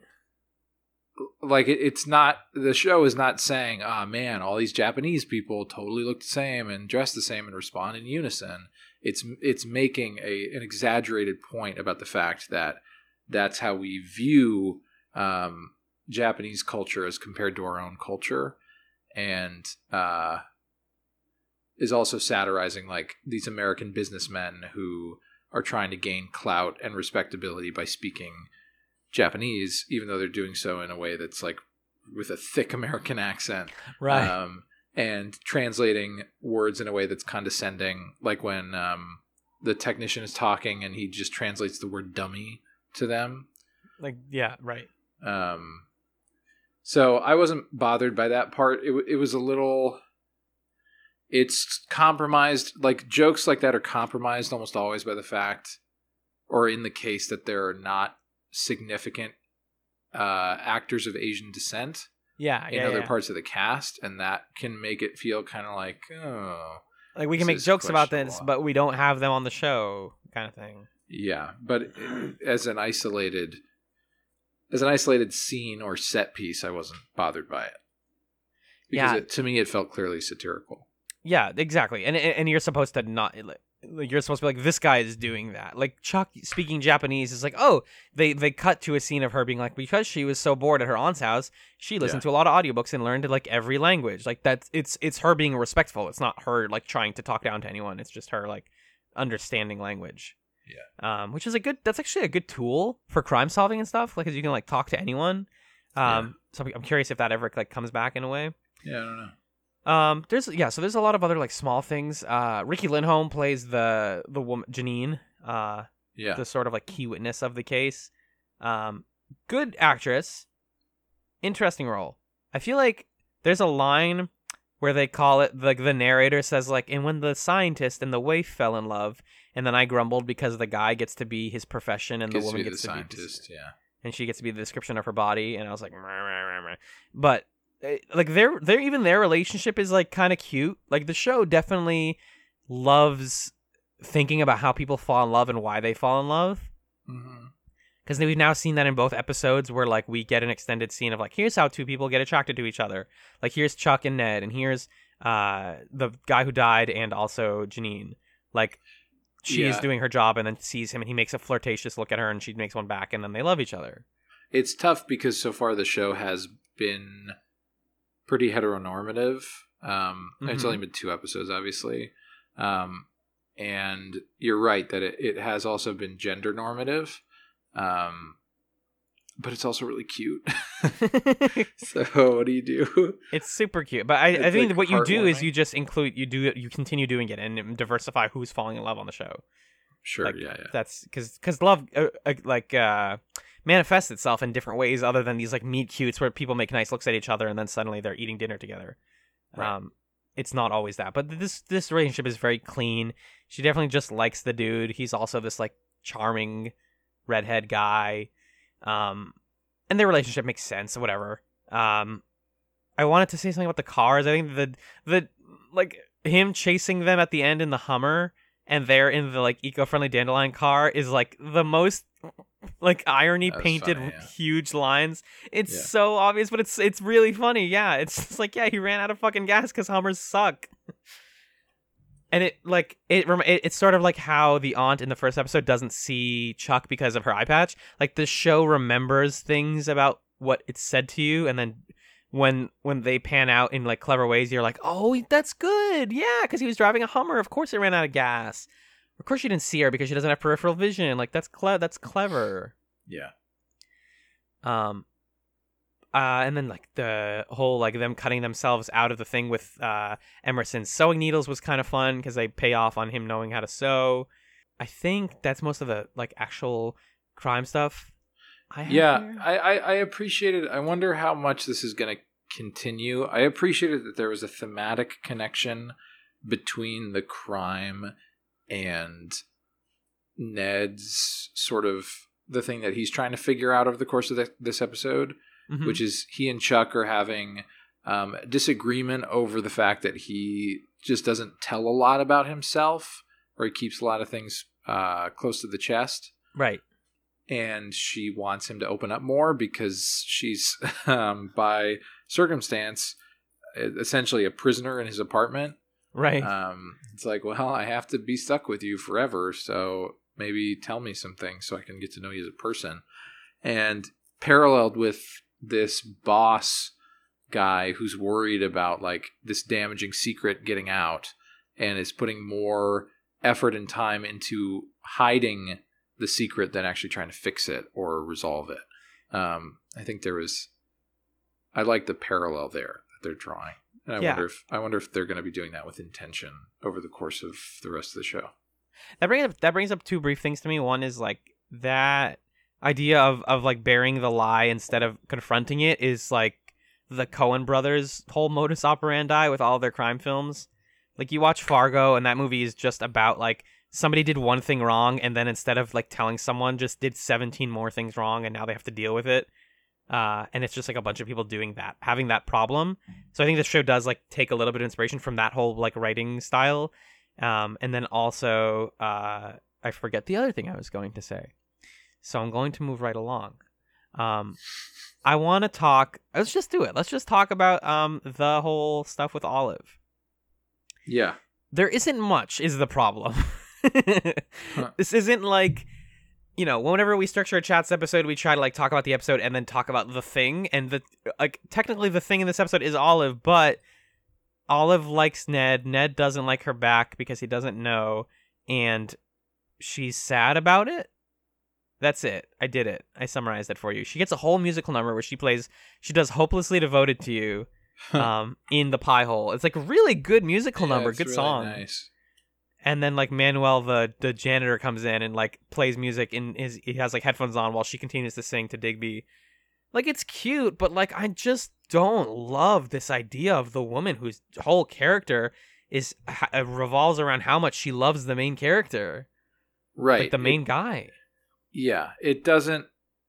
like it, it's not, the show is not saying, ah, man, all these Japanese people totally look the same and dress the same and respond in unison. It's it's making a an exaggerated point about the fact that that's how we view um, Japanese culture as compared to our own culture, and uh, is also satirizing like these American businessmen who are trying to gain clout and respectability by speaking Japanese, even though they're doing so in a way that's like with a thick American accent, Right. Um, and translating words in a way that's condescending, like when um, the technician is talking and he just translates the word dummy to them. Like yeah. Right. Um, so I wasn't bothered by that part. It, it was a little. It's compromised. Like jokes like that are compromised almost always by the fact, or in the case that there are not significant uh, actors of Asian descent Yeah. in yeah, other yeah. parts of the cast, and that can make it feel kind of like, oh, Like we can this make is jokes about this, questionable. but we don't have them on the show, kind of thing. yeah. But it- as an isolated, as an isolated scene or set piece, I wasn't bothered by it because Yeah. it, to me it felt clearly satirical. Yeah, exactly. And and and you're supposed to not like you're supposed to be like this guy is doing that. Like Chuck speaking Japanese is like, "Oh, they they cut to a scene of her being like because she was so bored at her aunt's house, she listened Yeah. to a lot of audiobooks and learned like every language." Like that's it's it's her being respectful. It's not her like trying to talk down to anyone. It's just her like understanding language. Yeah. Um which is a good that's actually a good tool for crime solving and stuff, like cuz you can like talk to anyone. Um so I'm curious if that ever like comes back in a way. Yeah, I don't know. Um, there's yeah, so there's a lot of other like small things. Uh, Ricky Lindholm plays the the woman Janine, uh, Yeah, the sort of like key witness of the case. Um, good actress, interesting role. I feel like there's a line where they call it like the narrator says like, and when the scientist and the waif fell in love, and then I grumbled because the guy gets to be his profession and gets the woman to be gets the to scientist. be, Yeah, and she gets to be the description of her body, and I was like, "Meh, meh, meh, meh." But eh, like their their even their relationship is like kind of cute. Like the show definitely loves thinking about how people fall in love and why they fall in love. mm-hmm. Because we've now seen that in both episodes where like we get an extended scene of like here's how two people get attracted to each other. Like here's Chuck and Ned, and here's uh the guy who died, and also Janine. Like she's Yeah. doing her job and then sees him, and he makes a flirtatious look at her, and she makes one back, and then they love each other. It's tough because so far the show has been pretty heteronormative. Um, It's Mhm. only been two episodes, obviously. Um, and you're right that it, it has also been gender normative. Um, but it's also really cute. So what do you do? It's super cute, but I, I It's, think like, what you do is heartwarming. you just include you do you continue doing it and diversify who's falling in love on the show. Sure, Like, yeah, yeah. That's because because love uh, uh, like uh, manifests itself in different ways other than these like meet cutes where people make nice looks at each other and then suddenly they're eating dinner together. Right. Um, it's not always that, but this this relationship is very clean. She definitely just likes the dude. He's also this like charming redhead guy. Um, and their relationship makes sense, whatever. Um, I wanted to say something about the cars. I think the the like him chasing them at the end in the Hummer, and they're in the like eco-friendly dandelion car is like the most like irony That was painted funny, yeah. huge lines. It's Yeah. so obvious, but it's it's really funny. Yeah, it's just like yeah, he ran out of fucking gas because Hummers suck. And it like it, rem- it it's sort of like how the aunt in the first episode doesn't see Chuck because of her eye patch. Like the show remembers things about what it's said to you, and then when when they pan out in like clever ways, you're like, oh, that's good, yeah, because he was driving a Hummer. Of course, it ran out of gas. Of course, you didn't see her because she doesn't have peripheral vision. Like that's cle- that's clever. Yeah. Um, uh, and then like the whole like them cutting themselves out of the thing with uh Emerson's sewing needles was kind of fun because they pay off on him knowing how to sew. I think that's most of the like actual crime stuff. I have Yeah, here. I, I, I appreciated. I wonder how much this is going to continue. I appreciated that there was a thematic connection between the crime and Ned's sort of the thing that he's trying to figure out over the course of the, this episode, mm-hmm. which is he and Chuck are having um, disagreement over the fact that he just doesn't tell a lot about himself, or he keeps a lot of things uh, close to the chest. Right. And she wants him to open up more because she's, um, by circumstance, essentially a prisoner in his apartment. Right. Um, it's like, well, I have to be stuck with you forever, so maybe tell me some things so I can get to know you as a person. And paralleled with this boss guy who's worried about like this damaging secret getting out and is putting more effort and time into hiding the secret than actually trying to fix it or resolve it. Um, I think there was, I like the parallel there that they're drawing. And I yeah. wonder if I wonder if they're going to be doing that with intention over the course of the rest of the show. That brings up that brings up two brief things to me. One is like that idea of, of like burying the lie instead of confronting it is like the Coen brothers' whole modus operandi with all of their crime films. Like you watch Fargo, and that movie is just about like somebody did one thing wrong, and then instead of like telling someone, just did seventeen more things wrong, and now they have to deal with it. Uh, and it's just like a bunch of people doing that, having that problem. So I think this show does like take a little bit of inspiration from that whole like writing style. Um, and then also, uh, I forget the other thing I was going to say. So I'm going to move right along. Um, I want to talk. Let's just do it. Let's just talk about um the whole stuff with Olive. Yeah. There isn't much is the problem. huh. This isn't like, you know, whenever we structure a chats episode, we try to like talk about the episode and then talk about the thing. And the like technically the thing in this episode is Olive, but Olive likes Ned. Ned doesn't like her back because he doesn't know. And she's sad about it. That's it. I did it. I summarized it for you. She gets a whole musical number where she plays, she does Hopelessly Devoted to You um, in the pie hole. It's like a really good musical yeah, number. It's good really song. Nice. And then like Manuel, the, the janitor, comes in and like plays music in his, he has like headphones on while she continues to sing to Digby. Like it's cute, but like I just don't love this idea of the woman whose whole character is ha- revolves around how much she loves the main character. Right. Like the main it, guy. Yeah, it doesn't.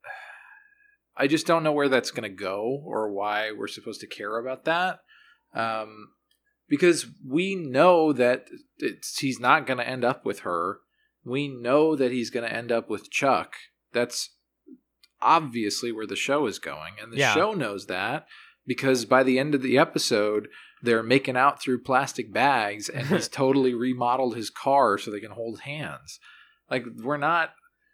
I just don't know where that's going to go or why we're supposed to care about that. Um, because we know that it's, he's not going to end up with her. We know that he's going to end up with Chuck. That's obviously where the show is going. And the yeah. show knows that because by the end of the episode, they're making out through plastic bags and he's totally remodeled his car so they can hold hands. Like, we're not...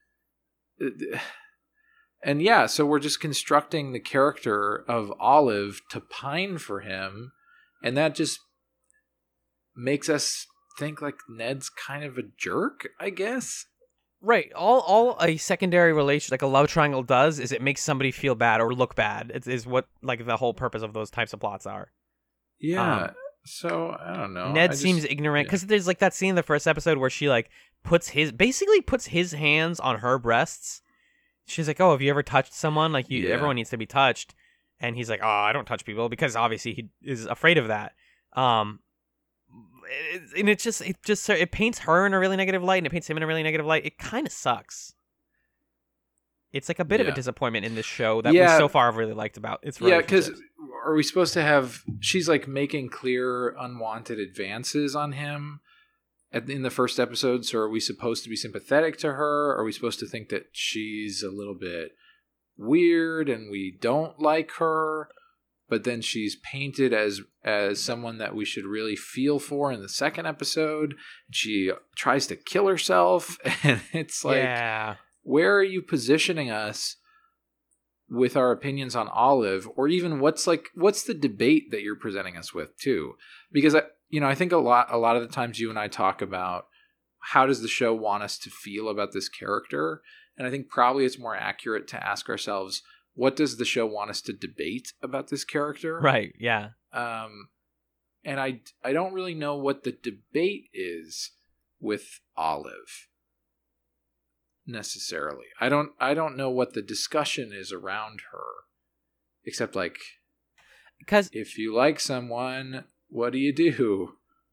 And yeah, so we're just constructing the character of Olive to pine for him, and that just makes us think like Ned's kind of a jerk, I guess. Right. All all a secondary relation, like a love triangle, does is it makes somebody feel bad or look bad. It is what like the whole purpose of those types of plots are. Yeah. Um, so I don't know. Ned I seems just, ignorant because yeah. there's like that scene in the first episode where she like puts his basically puts his hands on her breasts. She's like, "Oh, have you ever touched someone? Like, you, yeah. everyone needs to be touched." And he's like, "Oh, I don't touch people," because obviously he is afraid of that. Um, it, and it just, it just, it paints her in a really negative light, and it paints him in a really negative light. It kind of sucks. It's like a bit yeah. of a disappointment in this show that yeah. we so far have really liked about its yeah, because are we supposed to have? She's like making clear unwanted advances on him in the first episode, so are we supposed to be sympathetic to her? Are we supposed to think that she's a little bit weird and we don't like her? But then she's painted as as someone that we should really feel for in the second episode. She tries to kill herself, and it's like, yeah. where are you positioning us with our opinions on Olive? Or even what's like what's the debate that you're presenting us with too? Because I You know, I think a lot a lot of the times you and I talk about how does the show want us to feel about this character? And I think probably it's more accurate to ask ourselves, what does the show want us to debate about this character? Right, yeah. Um, and I, I don't really know what the debate is with Olive necessarily. I don't I don't know what the discussion is around her. Except like, because if you like someone... what do you do?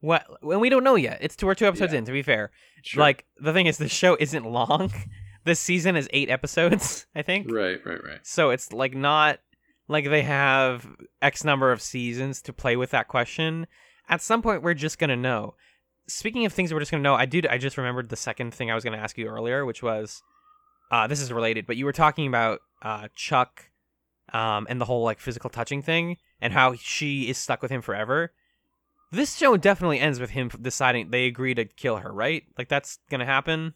What? Well, we don't know yet. It's two or two episodes Yeah. in. To be fair, Sure. like the thing is, the show isn't long. This season is eight episodes, I think. Right, right, right. So it's like not like they have X number of seasons to play with that question. At some point, we're just gonna know. Speaking of things we're just gonna know, I did. I just remembered the second thing I was gonna ask you earlier, which was, uh, this is related, but you were talking about uh, Chuck, um, and the whole like physical touching thing, and how she is stuck with him forever. This show definitely ends with him deciding they agree to kill her, right? Like that's gonna happen.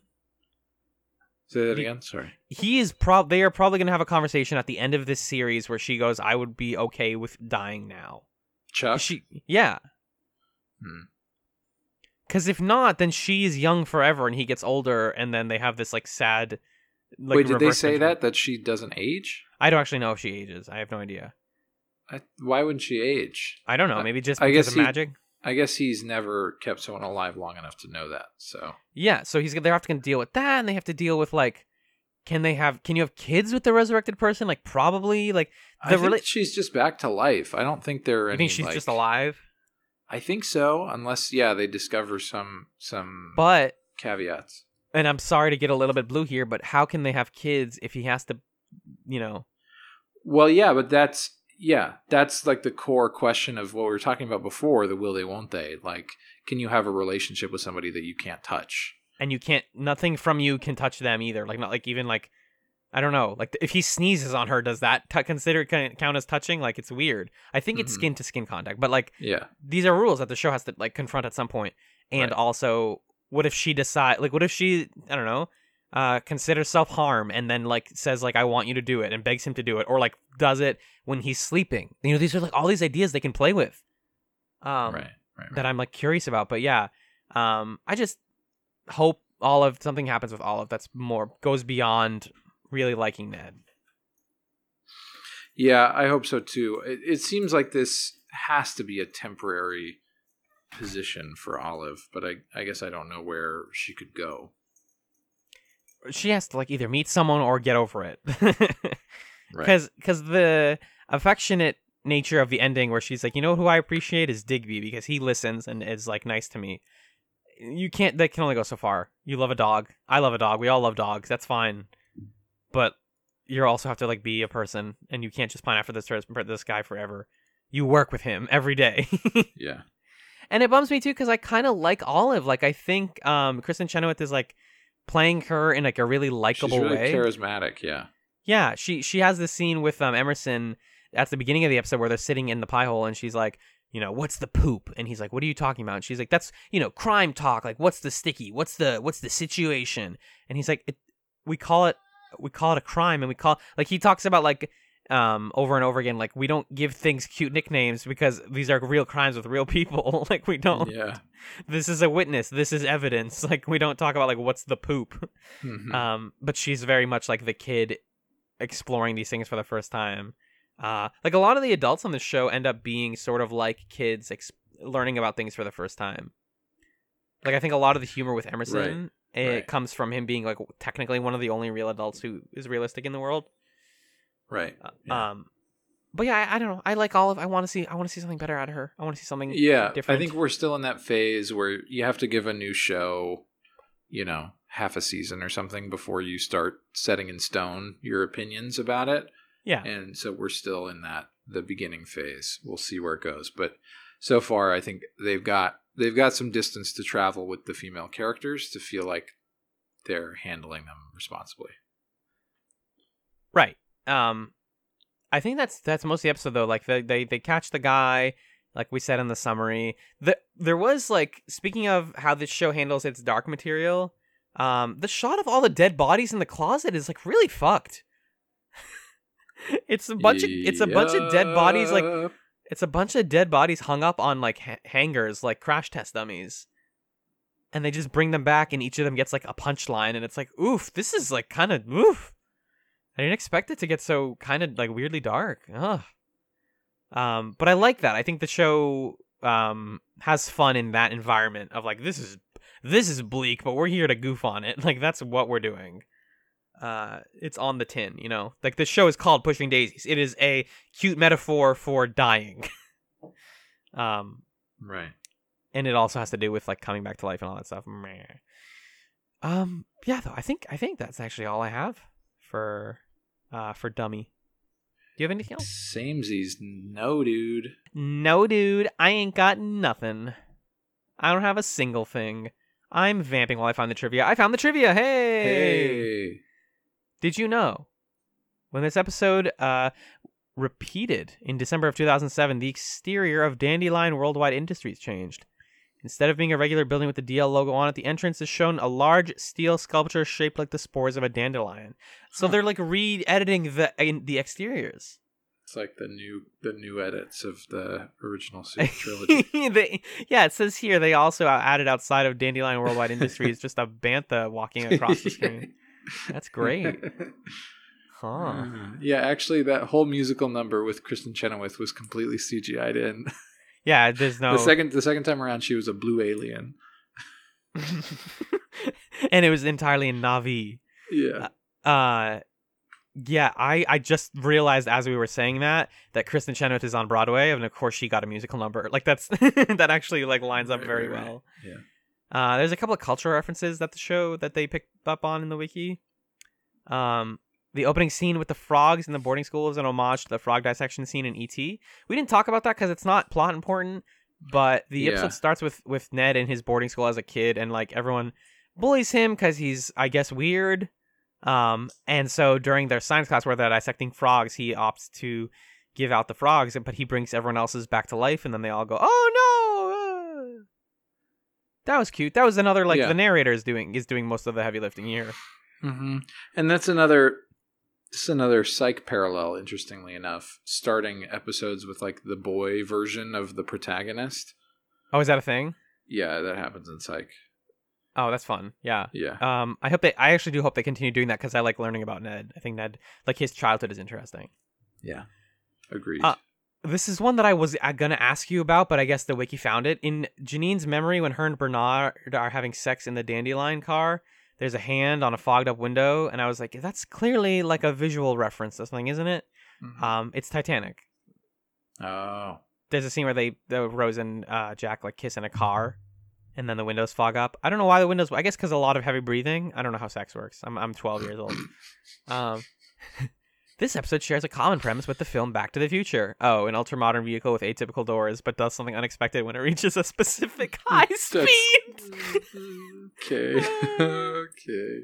Say that He- again. Sorry. He is prob. They are probably gonna have a conversation at the end of this series where she goes, "I would be okay with dying now." Chuck. She, yeah. Hmm. Because if not, then she's young forever, and he gets older, and then they have this like sad. Like, Wait, did they reverse say mental- that that she doesn't age? I don't actually know if she ages. I have no idea. I, why wouldn't she age? I don't know. I- Maybe just I because guess of he- magic. I guess he's never kept someone alive long enough to know that. So Yeah, so he's they have to deal with that, and they have to deal with like, can they have? Can you have kids with the resurrected person? Like probably. Like I the think rela- she's just back to life. I don't think there are you any. think she's like- just alive? I think so, unless yeah, they discover some some But caveats. and I'm sorry to get a little bit blue here, but how can they have kids if he has to, you know? Well, yeah, but that's yeah, that's like the core question of what we were talking about before, the will they, won't they? Like, can you have a relationship with somebody that you can't touch? And you can't. Nothing from you can touch them either. Like not like even like, I don't know. Like if he sneezes on her, does that t- consider count as touching? Like it's weird. I think it's Mhm. skin to skin contact, but like Yeah. these are rules that the show has to like confront at some point. And Right. also, what if she decide like what if she I don't know, uh, considers self harm and then like says like I want you to do it and begs him to do it, or like does it when he's sleeping? You know, these are like all these ideas they can play with. Um, right. Right. right. that I'm like curious about. But yeah, um, I just hope Olive something happens with Olive that's more goes beyond really liking Ned. Yeah, I hope so too. It, it seems like this has to be a temporary position for Olive, but I, I guess I don't know where she could go. She has to like either meet someone or get over it. Right. Because because the affectionate nature of the ending where she's like, you know who I appreciate is Digby because he listens and is like nice to me. You can't. That can only go so far. You love a dog. I love a dog. We all love dogs. That's fine. But you also have to like be a person, and you can't just pine after this this guy forever. You work with him every day. Yeah. And it bums me too because I kind of like Olive. Like I think um, Kristen Chenoweth is like playing her in like a really She's likable really way. charismatic, yeah. Yeah, she she has this scene with um, Emerson at the beginning of the episode where they're sitting in the pie hole, and she's like, you know, what's the poop? And he's like, what are you talking about? And she's like, that's, you know, crime talk. Like, what's the sticky? What's the what's the situation? And he's like, it, we call it we call it a crime, and we call like he talks about like um over and over again, like we don't give things cute nicknames because these are real crimes with real people. Like we don't. Yeah. This is a witness. This is evidence. Like we don't talk about like what's the poop. Mhm. Um, but she's very much like the kid exploring these things for the first time. Uh, like a lot of the adults on the show end up being sort of like kids ex- learning about things for the first time. Like I think a lot of the humor with Emerson Right, it right. comes from him being like technically one of the only real adults who is realistic in the world. Right. Uh, Yeah. Um, but yeah, I, I don't know. I like Olive. I want to see. I want to see something better out of her. I want to see something. Yeah, different. I think we're still in that phase where you have to give a new show, you know, half a season or something before you start setting in stone your opinions about it. Yeah. And so we're still in that the beginning phase. We'll see where it goes, but so far I think they've got they've got some distance to travel with the female characters to feel like they're handling them responsibly. Right. Um, I think that's that's most of the episode though. Like they they they catch the guy, like we said in the summary. The there was like speaking of how this show handles its dark material. Um, the shot of all the dead bodies in the closet is like really fucked. It's a bunch of it's a bunch of dead bodies like Yep. it's a bunch of dead bodies hung up on like ha- hangers like crash test dummies. And they just bring them back and each of them gets like a punchline and it's like, oof, this is like kind of oof. I didn't expect it to get so kind of like weirdly dark. Ugh. Um, but I like that. I think the show um has fun in that environment of like this is this is bleak, but we're here to goof on it. Like that's what we're doing. Uh, it's on the tin, you know. Like the show is called Pushing Daisies. It is a cute metaphor for dying. um, Right. and it also has to do with like coming back to life and all that stuff. Meh. Um, yeah, though I think I think that's actually all I have for uh for Dummy. Do you have anything else? Samesies, no, dude. No, dude, I ain't got nothing. I don't have a single thing. I'm vamping while I find the trivia. I found the trivia. Hey. Hey. Did you know when this episode uh repeated in December of two thousand seven, the exterior of Dandelion Worldwide Industries changed. Instead of being a regular building with the D L logo on it, the entrance is shown a large steel sculpture shaped like the spores of a dandelion. So Huh. they're like re-editing the in the exteriors. It's like the new the new edits of the original trilogy. they, yeah, it says here they also added outside of Dandelion Worldwide Industries just a bantha walking across the screen. That's great. Huh. Uh, yeah, actually, that whole musical number with Kristen Chenoweth was completely C G I'd in. Yeah, there's no. The second the second time around, she was a blue alien. And it was entirely in Na'vi. Yeah. Uh, yeah, I, I just realized as we were saying that that Kristen Chenoweth is on Broadway, and of course she got a musical number. Like that's that actually like lines up Right, very right, right. well. Yeah. Uh, there's a couple of cultural references that the show that they picked up on in the wiki. Um, the opening scene with the frogs in the boarding school is an homage to the frog dissection scene in E T. We didn't talk about that because it's not plot important, but the Yeah. episode starts with with Ned in his boarding school as a kid, and like everyone bullies him because he's, I guess, weird. Um, and so during their science class where they're dissecting frogs, he opts to give out the frogs, but he brings everyone else's back to life, and then they all go, "Oh no!" Uh. That was cute. That was another like Yeah. the narrator is doing is doing most of the heavy lifting here. Mm-hmm. And that's another. This is another Psych parallel. Interestingly enough, starting episodes with like the boy version of the protagonist. Oh, is that a thing? Yeah, that happens in Psych. Oh, that's fun. Yeah. Yeah. Um, I hope they. I actually do hope they continue doing that because I like learning about Ned. I think Ned, like his childhood, is interesting. Yeah. Agreed. Uh, This is one that I was uh, gonna ask you about, but I guess the wiki found it. In Janine's memory, when her and Bernard are having sex in the Dandelion car, there's a hand on a fogged up window, and I was like, that's clearly like a visual reference to something, isn't it? Mhm. Um, it's Titanic. Oh. There's a scene where they, the Rose and uh, Jack like kiss in a car, and then the windows fog up. I don't know why the windows. I guess because a lot of heavy breathing. I don't know how sex works. I'm I'm twelve years old. Um, this episode shares a common premise with the film Back to the Future. Oh, an ultra-modern vehicle with atypical doors, but does something unexpected when it reaches a specific high That's- speed. Okay. Okay.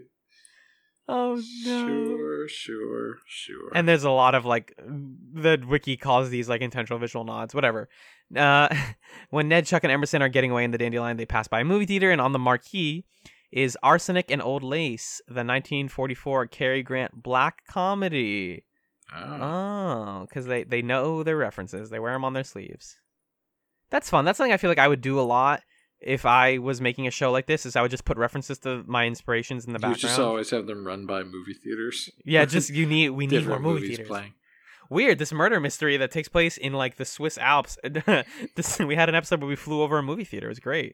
Oh no. Sure, sure, sure. And there's a lot of like the wiki calls these like intentional visual nods, whatever. Uh, when Ned, Chuck, and Emerson are getting away in the Dandelion, they pass by a movie theater, and on the marquee is Arsenic and Old Lace, the nineteen forty-four Cary Grant black comedy. oh. Oh, because they, they know their references. They wear them on their sleeves. That's fun. That's something I feel like I would do a lot if I was making a show like this, is I would just put references to my inspirations in the You background. just always have them run by movie theaters. Yeah, just you need we need more Different movie movies theaters. playing. Weird, this murder mystery that takes place in like the Swiss Alps. this, we had an episode where we flew over a movie theater. It was great.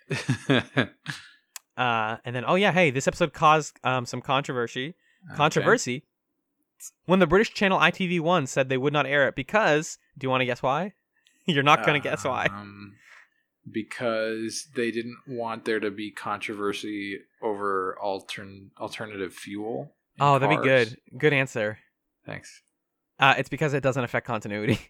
Uh, and then, oh yeah, hey, this episode caused um, some controversy. Controversy when the British channel I T V one said they would not air it because. Do you want to guess why? You're not going to guess why. Um, because they didn't want there to be controversy over altern alternative fuel. in Oh, that'd be cars. good. Good answer. Thanks. Uh, it's because it doesn't affect continuity.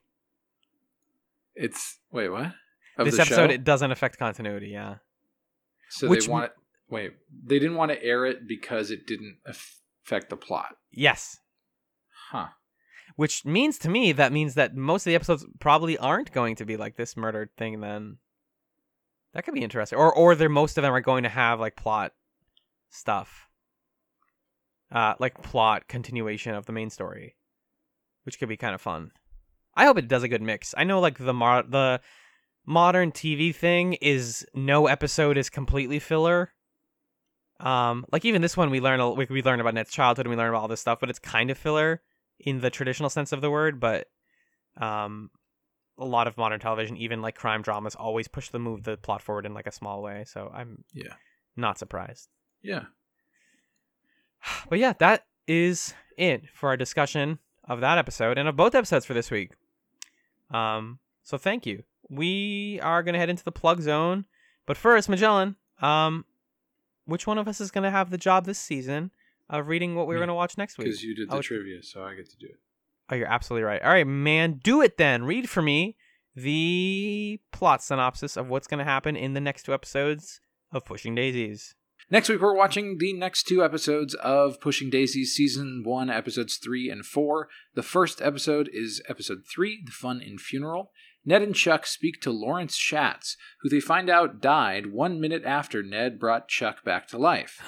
It's wait, what? Of This the episode, show? it doesn't affect continuity. Yeah. So which- they want it. Wait, they didn't want to air it because it didn't affect the plot. Yes. Huh. Which means to me that means that most of the episodes probably aren't going to be like this murdered thing. Then that could be interesting. Or or they're most of them are going to have like plot stuff. Uh, like plot continuation of the main story, which could be kind of fun. I hope it does a good mix. I know like the mar- the modern T V thing is no episode is completely filler. Um, like even this one we learn a- we we learn about Ned's childhood and we learn about all this stuff, but it's kind of filler in the traditional sense of the word. But um, a lot of modern television, even like crime dramas, always push the move the plot forward in like a small way. So I'm Yeah. not surprised. Yeah. But yeah, that is it for our discussion of that episode and of both episodes for this week. Um, so thank you. we are going to head into the plug zone. But first, Magellan, um, which one of us is going to have the job this season of reading what we're going to watch next week? Because you did the oh, trivia, so I get to do it. Oh, you're absolutely right. All right, man, do it then. Read for me the plot synopsis of what's going to happen in the next two episodes of Pushing Daisies. Next week, we're watching the next two episodes of Pushing Daisies, Season one, Episodes three and four. The first episode is Episode three, The Fun in Funeral. Ned and Chuck speak to Lawrence Schatz, who they find out died one minute after Ned brought Chuck back to life.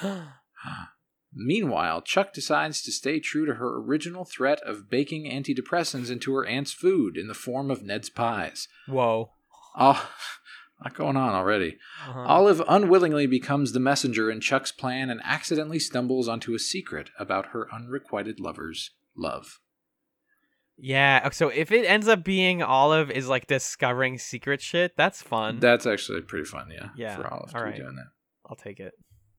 Meanwhile, Chuck decides to stay true to her original threat of baking antidepressants into her aunt's food in the form of Ned's pies. Whoa. Oh, a lot going on already. Uh-huh. Olive unwillingly becomes the messenger in Chuck's plan and accidentally stumbles onto a secret about her unrequited lover's love. Yeah, so if it ends up being Olive is like discovering secret shit, that's fun. That's actually pretty fun, yeah. Yeah, for Olive to all be right. doing that. I'll take it.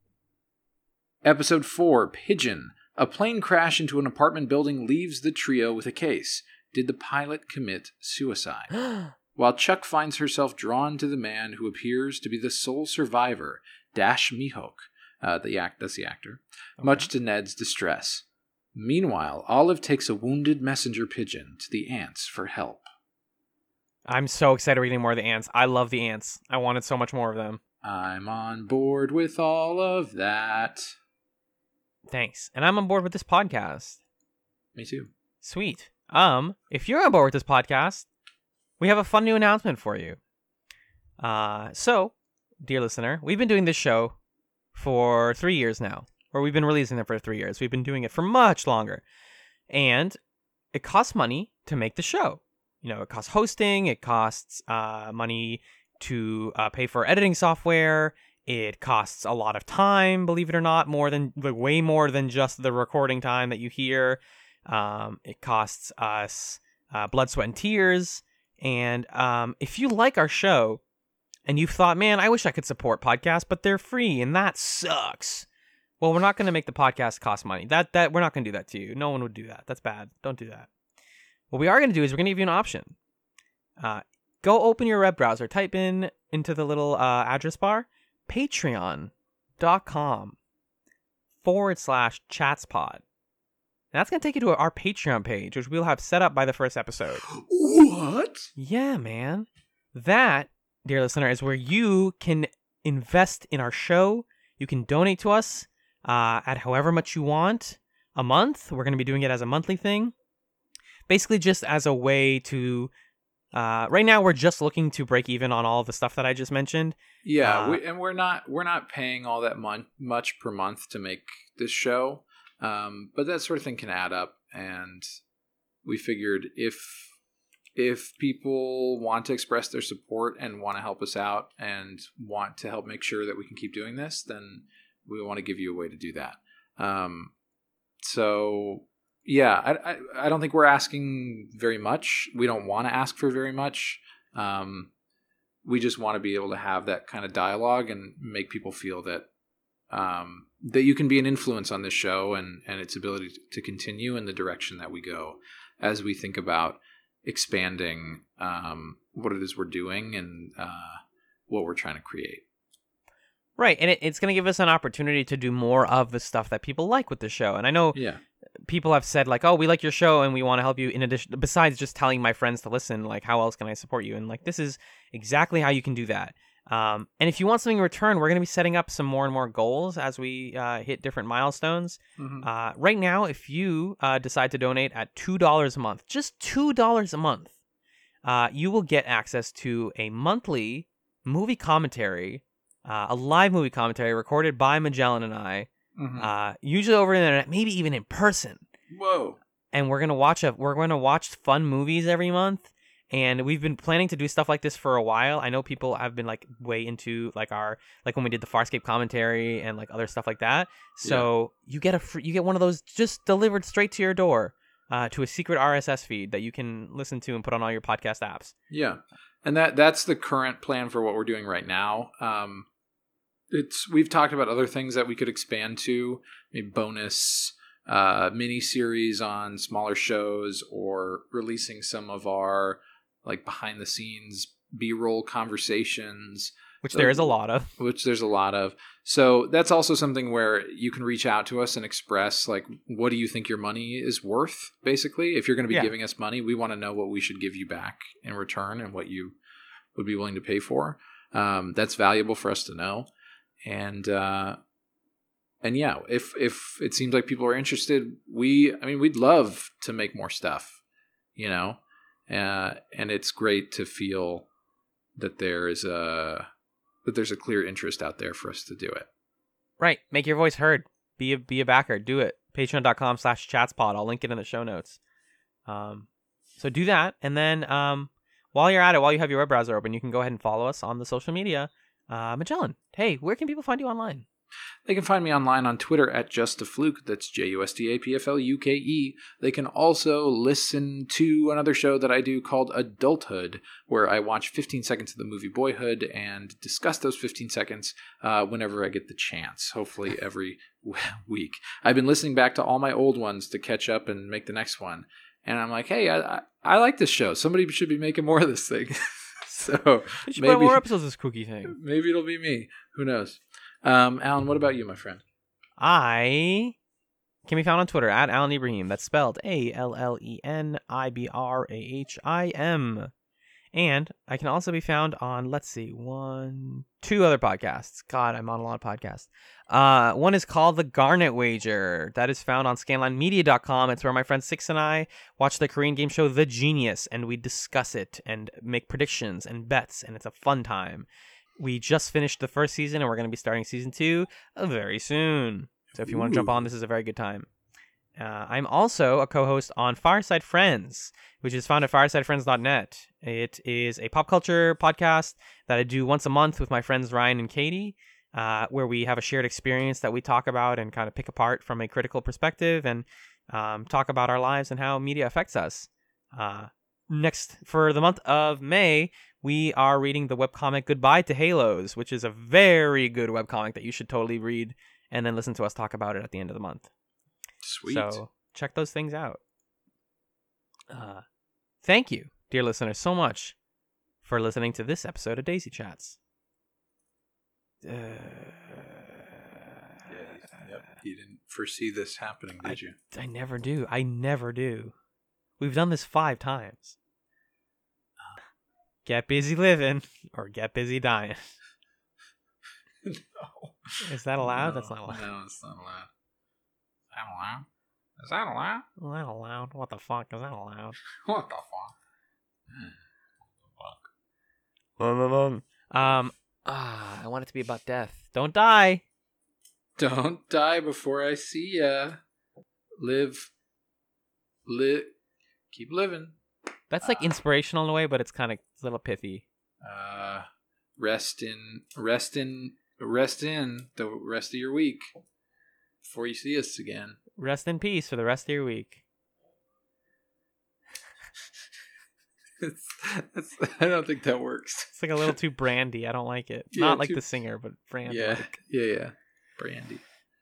Episode four, Pigeon. A plane crash into an apartment building leaves the trio with a case. Did the pilot commit suicide? While Chuck finds herself drawn to the man who appears to be the sole survivor, Dash Mihok, uh, the act that's the actor, okay. Much to Ned's distress. Meanwhile, Olive takes a wounded messenger pigeon to the ants for help. I'm so excited we're getting more of the ants. I love the ants. I wanted so much more of them. I'm on board with all of that. Thanks. And I'm on board with this podcast. Me too. Sweet. Um, if you're on board with this podcast, we have a fun new announcement for you. Uh, so, dear listener, we've been doing this show for three years now. Or we've been releasing it for three years. We've been doing it for much longer. And it costs money to make the show. You know, it costs hosting. It costs uh, money to uh, pay for editing software. It costs a lot of time, believe it or not, more than like, way more than just the recording time that you hear. Um, it costs us uh, blood, sweat, and tears. And um, if you like our show and you've thought, man, I wish I could support podcasts, but they're free and that sucks. Well, we're not going to make the podcast cost money. That that we're not going to do that to you. No one would do that. That's bad. Don't do that. What we are going to do is we're going to give you an option. Uh, go open your web browser. Type in into the little uh, address bar, patreon.com forward slash chatspod. And that's going to take you to our Patreon page, which we'll have set up by the first episode. What? Yeah, man. That, dear listener, is where you can invest in our show. You can donate to us uh, at however much you want a month. We're going to be doing it as a monthly thing. Basically just as a way to... Uh, right now, we're just looking to break even on all of the stuff that I just mentioned. Yeah, uh, we, and we're not we're not paying all that mon- much per month to make this show. Um, but that sort of thing can add up, and we figured if if people want to express their support and want to help us out and want to help make sure that we can keep doing this, then we want to give you a way to do that. Um, so yeah, I, I I don't think we're asking very much. We don't want to ask for very much. Um, we just want to be able to have that kind of dialogue and make people feel that. Um, that you can be an influence on this show and, and its ability to continue in the direction that we go as we think about expanding um, what it is we're doing and uh, what we're trying to create. Right, and it, it's going to give us an opportunity to do more of the stuff that people like with the show. And I know yeah. people have said, like, oh, we like your show and we want to help you in addition, besides just telling my friends to listen, like, how else can I support you? And, like, this is exactly how you can do that. Um, and if you want something in return, we're going to be setting up some more and more goals as we uh, hit different milestones. Mm-hmm. Uh, right now, if you uh, decide to donate at two dollars a month, just two dollars a month, uh, you will get access to a monthly movie commentary, uh, a live movie commentary recorded by Magellan and I, Mm-hmm. uh, usually over the internet, maybe even in person. Whoa! And we're gonna watch a we're gonna watch fun movies every month. And we've been planning to do stuff like this for a while. I know people have been like way into like our like when we did the Farscape commentary and like other stuff like that. So yeah. you get a free, you get one of those just delivered straight to your door uh, to a secret R S S feed that you can listen to and put on all your podcast apps. Yeah, and that that's the current plan for what we're doing right now. Um, it's we've talked about other things that we could expand to, maybe bonus uh, mini series on smaller shows or releasing some of our like behind the scenes B-roll conversations, Which so, there is a lot of. Which there's a lot of. So that's also something where you can reach out to us and express, like, what do you think your money is worth, basically? If you're going to be Yeah. giving us money, we want to know what we should give you back in return and what you would be willing to pay for. Um, that's valuable for us to know. And, uh, and yeah, if, if it seems like people are interested, we, I mean, we'd love to make more stuff, you know, uh, and it's great to feel that there is a, that there's a clear interest out there for us to do it. Right. Make your voice heard. Be a, be a backer. Do it. Patreon.com slash chatspod. I'll link it in the show notes. Um, so do that. And then, um, while you're at it, while you have your web browser open, you can go ahead and follow us on the social media. Uh, Magellan, hey, where can people find you online? They can find me online on Twitter at Just a Fluke. That's J U S T A P F L U K E. They can also listen to another show that I do called Adulthood, where I watch fifteen seconds of the movie Boyhood and discuss those fifteen seconds uh, whenever I get the chance, hopefully every week. I've been listening back to all my old ones to catch up and make the next one. And I'm like, hey, I, I, I like this show. Somebody should be making more of this thing. So You should maybe, put more episodes of this kooky thing. maybe it'll be me. Who knows? Um, Alan, what about you, my friend? I can be found on Twitter at Alan Ibrahim. That's spelled A L L E N I B R A H I M. And I can also be found on, let's see, one, two other podcasts. God, I'm on a lot of podcasts. Uh, one is called The Garnet Wager. That is found on scanline media dot com. It's where my friend Six and I watch the Korean game show The Genius, and we discuss it and make predictions and bets, and it's a fun time. We just finished the first season, and we're going to be starting season two very soon. So if you want to jump on, this is a very good time. Uh, I'm also a co-host on Fireside Friends, which is found at fireside friends dot net. It is a pop culture podcast that I do once a month with my friends Ryan and Katie, uh, where we have a shared experience that we talk about and kind of pick apart from a critical perspective and um, talk about our lives and how media affects us. Uh, next, for the month of May, we are reading the webcomic Goodbye to Halos, which is a very good webcomic that you should totally read and then listen to us talk about it at the end of the month. Sweet. So check those things out. Uh, thank you, dear listeners, so much for listening to this episode of Daisy Chats. Uh, yeah, yep. You didn't foresee this happening, did I, you? I never do. I never do. We've done this five times. Get busy living or get busy dying. No. Is that allowed? No, That's not allowed. No, it's not allowed. Is that allowed? Is that allowed? Is that allowed? What the fuck? Is that allowed? What the fuck? What the fuck? Um, ah, I want it to be about death. Don't die. Don't die before I see ya. Live. Live. Keep living. That's like inspirational in a way, but it's kind of a little pithy. Uh, rest in, rest in, rest in the rest of your week before you see us again. Rest in peace for the rest of your week. it's, it's, I don't think that works. It's like a little too brandy. I don't like it. Yeah, Not like too- the singer, but brandy. Yeah, yeah, yeah. Brandy.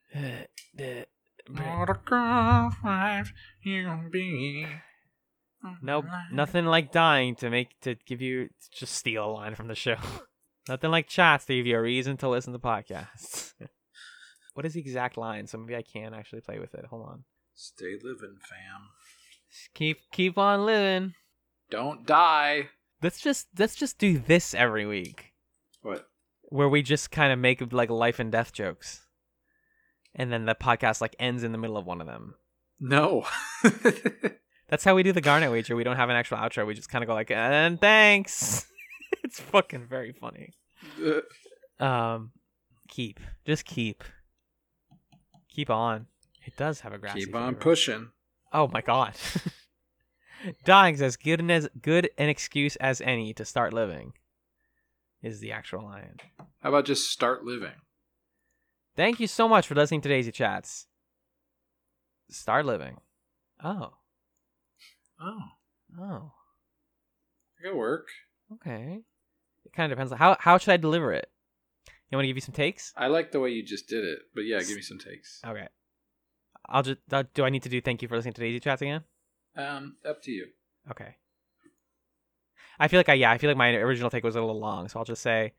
Nope, nothing like dying to make to give you just steal a line from the show. Nothing like chats to give you a reason to listen to podcasts. What is the exact line? So maybe I can actually play with it. Hold on. Stay living, fam. Keep keep on living. Don't die. Let's just let's just do this every week, What? where we just kind of make like life and death jokes, and then the podcast like ends in the middle of one of them. No. That's how we do the Garnet Wager. We don't have an actual outro. We just kind of go like, and thanks. It's fucking very funny. Um, keep. Just keep. Keep on. It does have a grassy Keep on flavor. pushing. Oh my god. Dying's as good and as good an excuse as any to start living. Is the actual line. How about just start living? Thank you so much for listening to Daisy Chats. Start living. Oh. Oh, Oh. it'll work. Okay. It kind of depends. How how should I deliver it? You want me to give you some takes? I like the way you just did it, but yeah, give me some takes. Okay. I'll just. Uh, do I need to do thank you for listening to Daisy Chats again? Um, up to you. Okay. I feel like I yeah, I feel like my original take was a little long, so I'll just say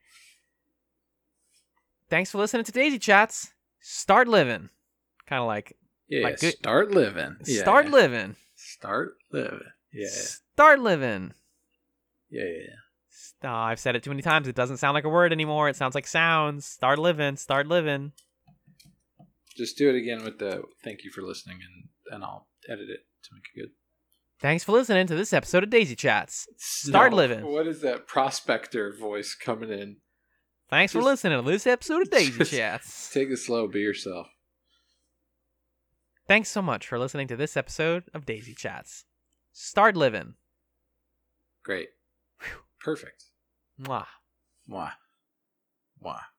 thanks for listening to Daisy Chats. Start living. Kind of like Yeah, like good, start living. Yeah. Start living. Start living. Yeah. Start living. Yeah, yeah, yeah. Oh, I've said it too many times. It doesn't sound like a word anymore. It sounds like sounds. Start living. Start living. Just do it again with the thank you for listening, and, and I'll edit it to make it good. Thanks for listening to this episode of Daisy Chats. Start No, living. What is that prospector voice coming in? Thanks Just- for listening to this episode of Daisy just Chats. Take it slow. Be yourself. Thanks so much for listening to this episode of Daisy Chats. Start living. Great. Perfect. Mwah. Mwah. Mwah.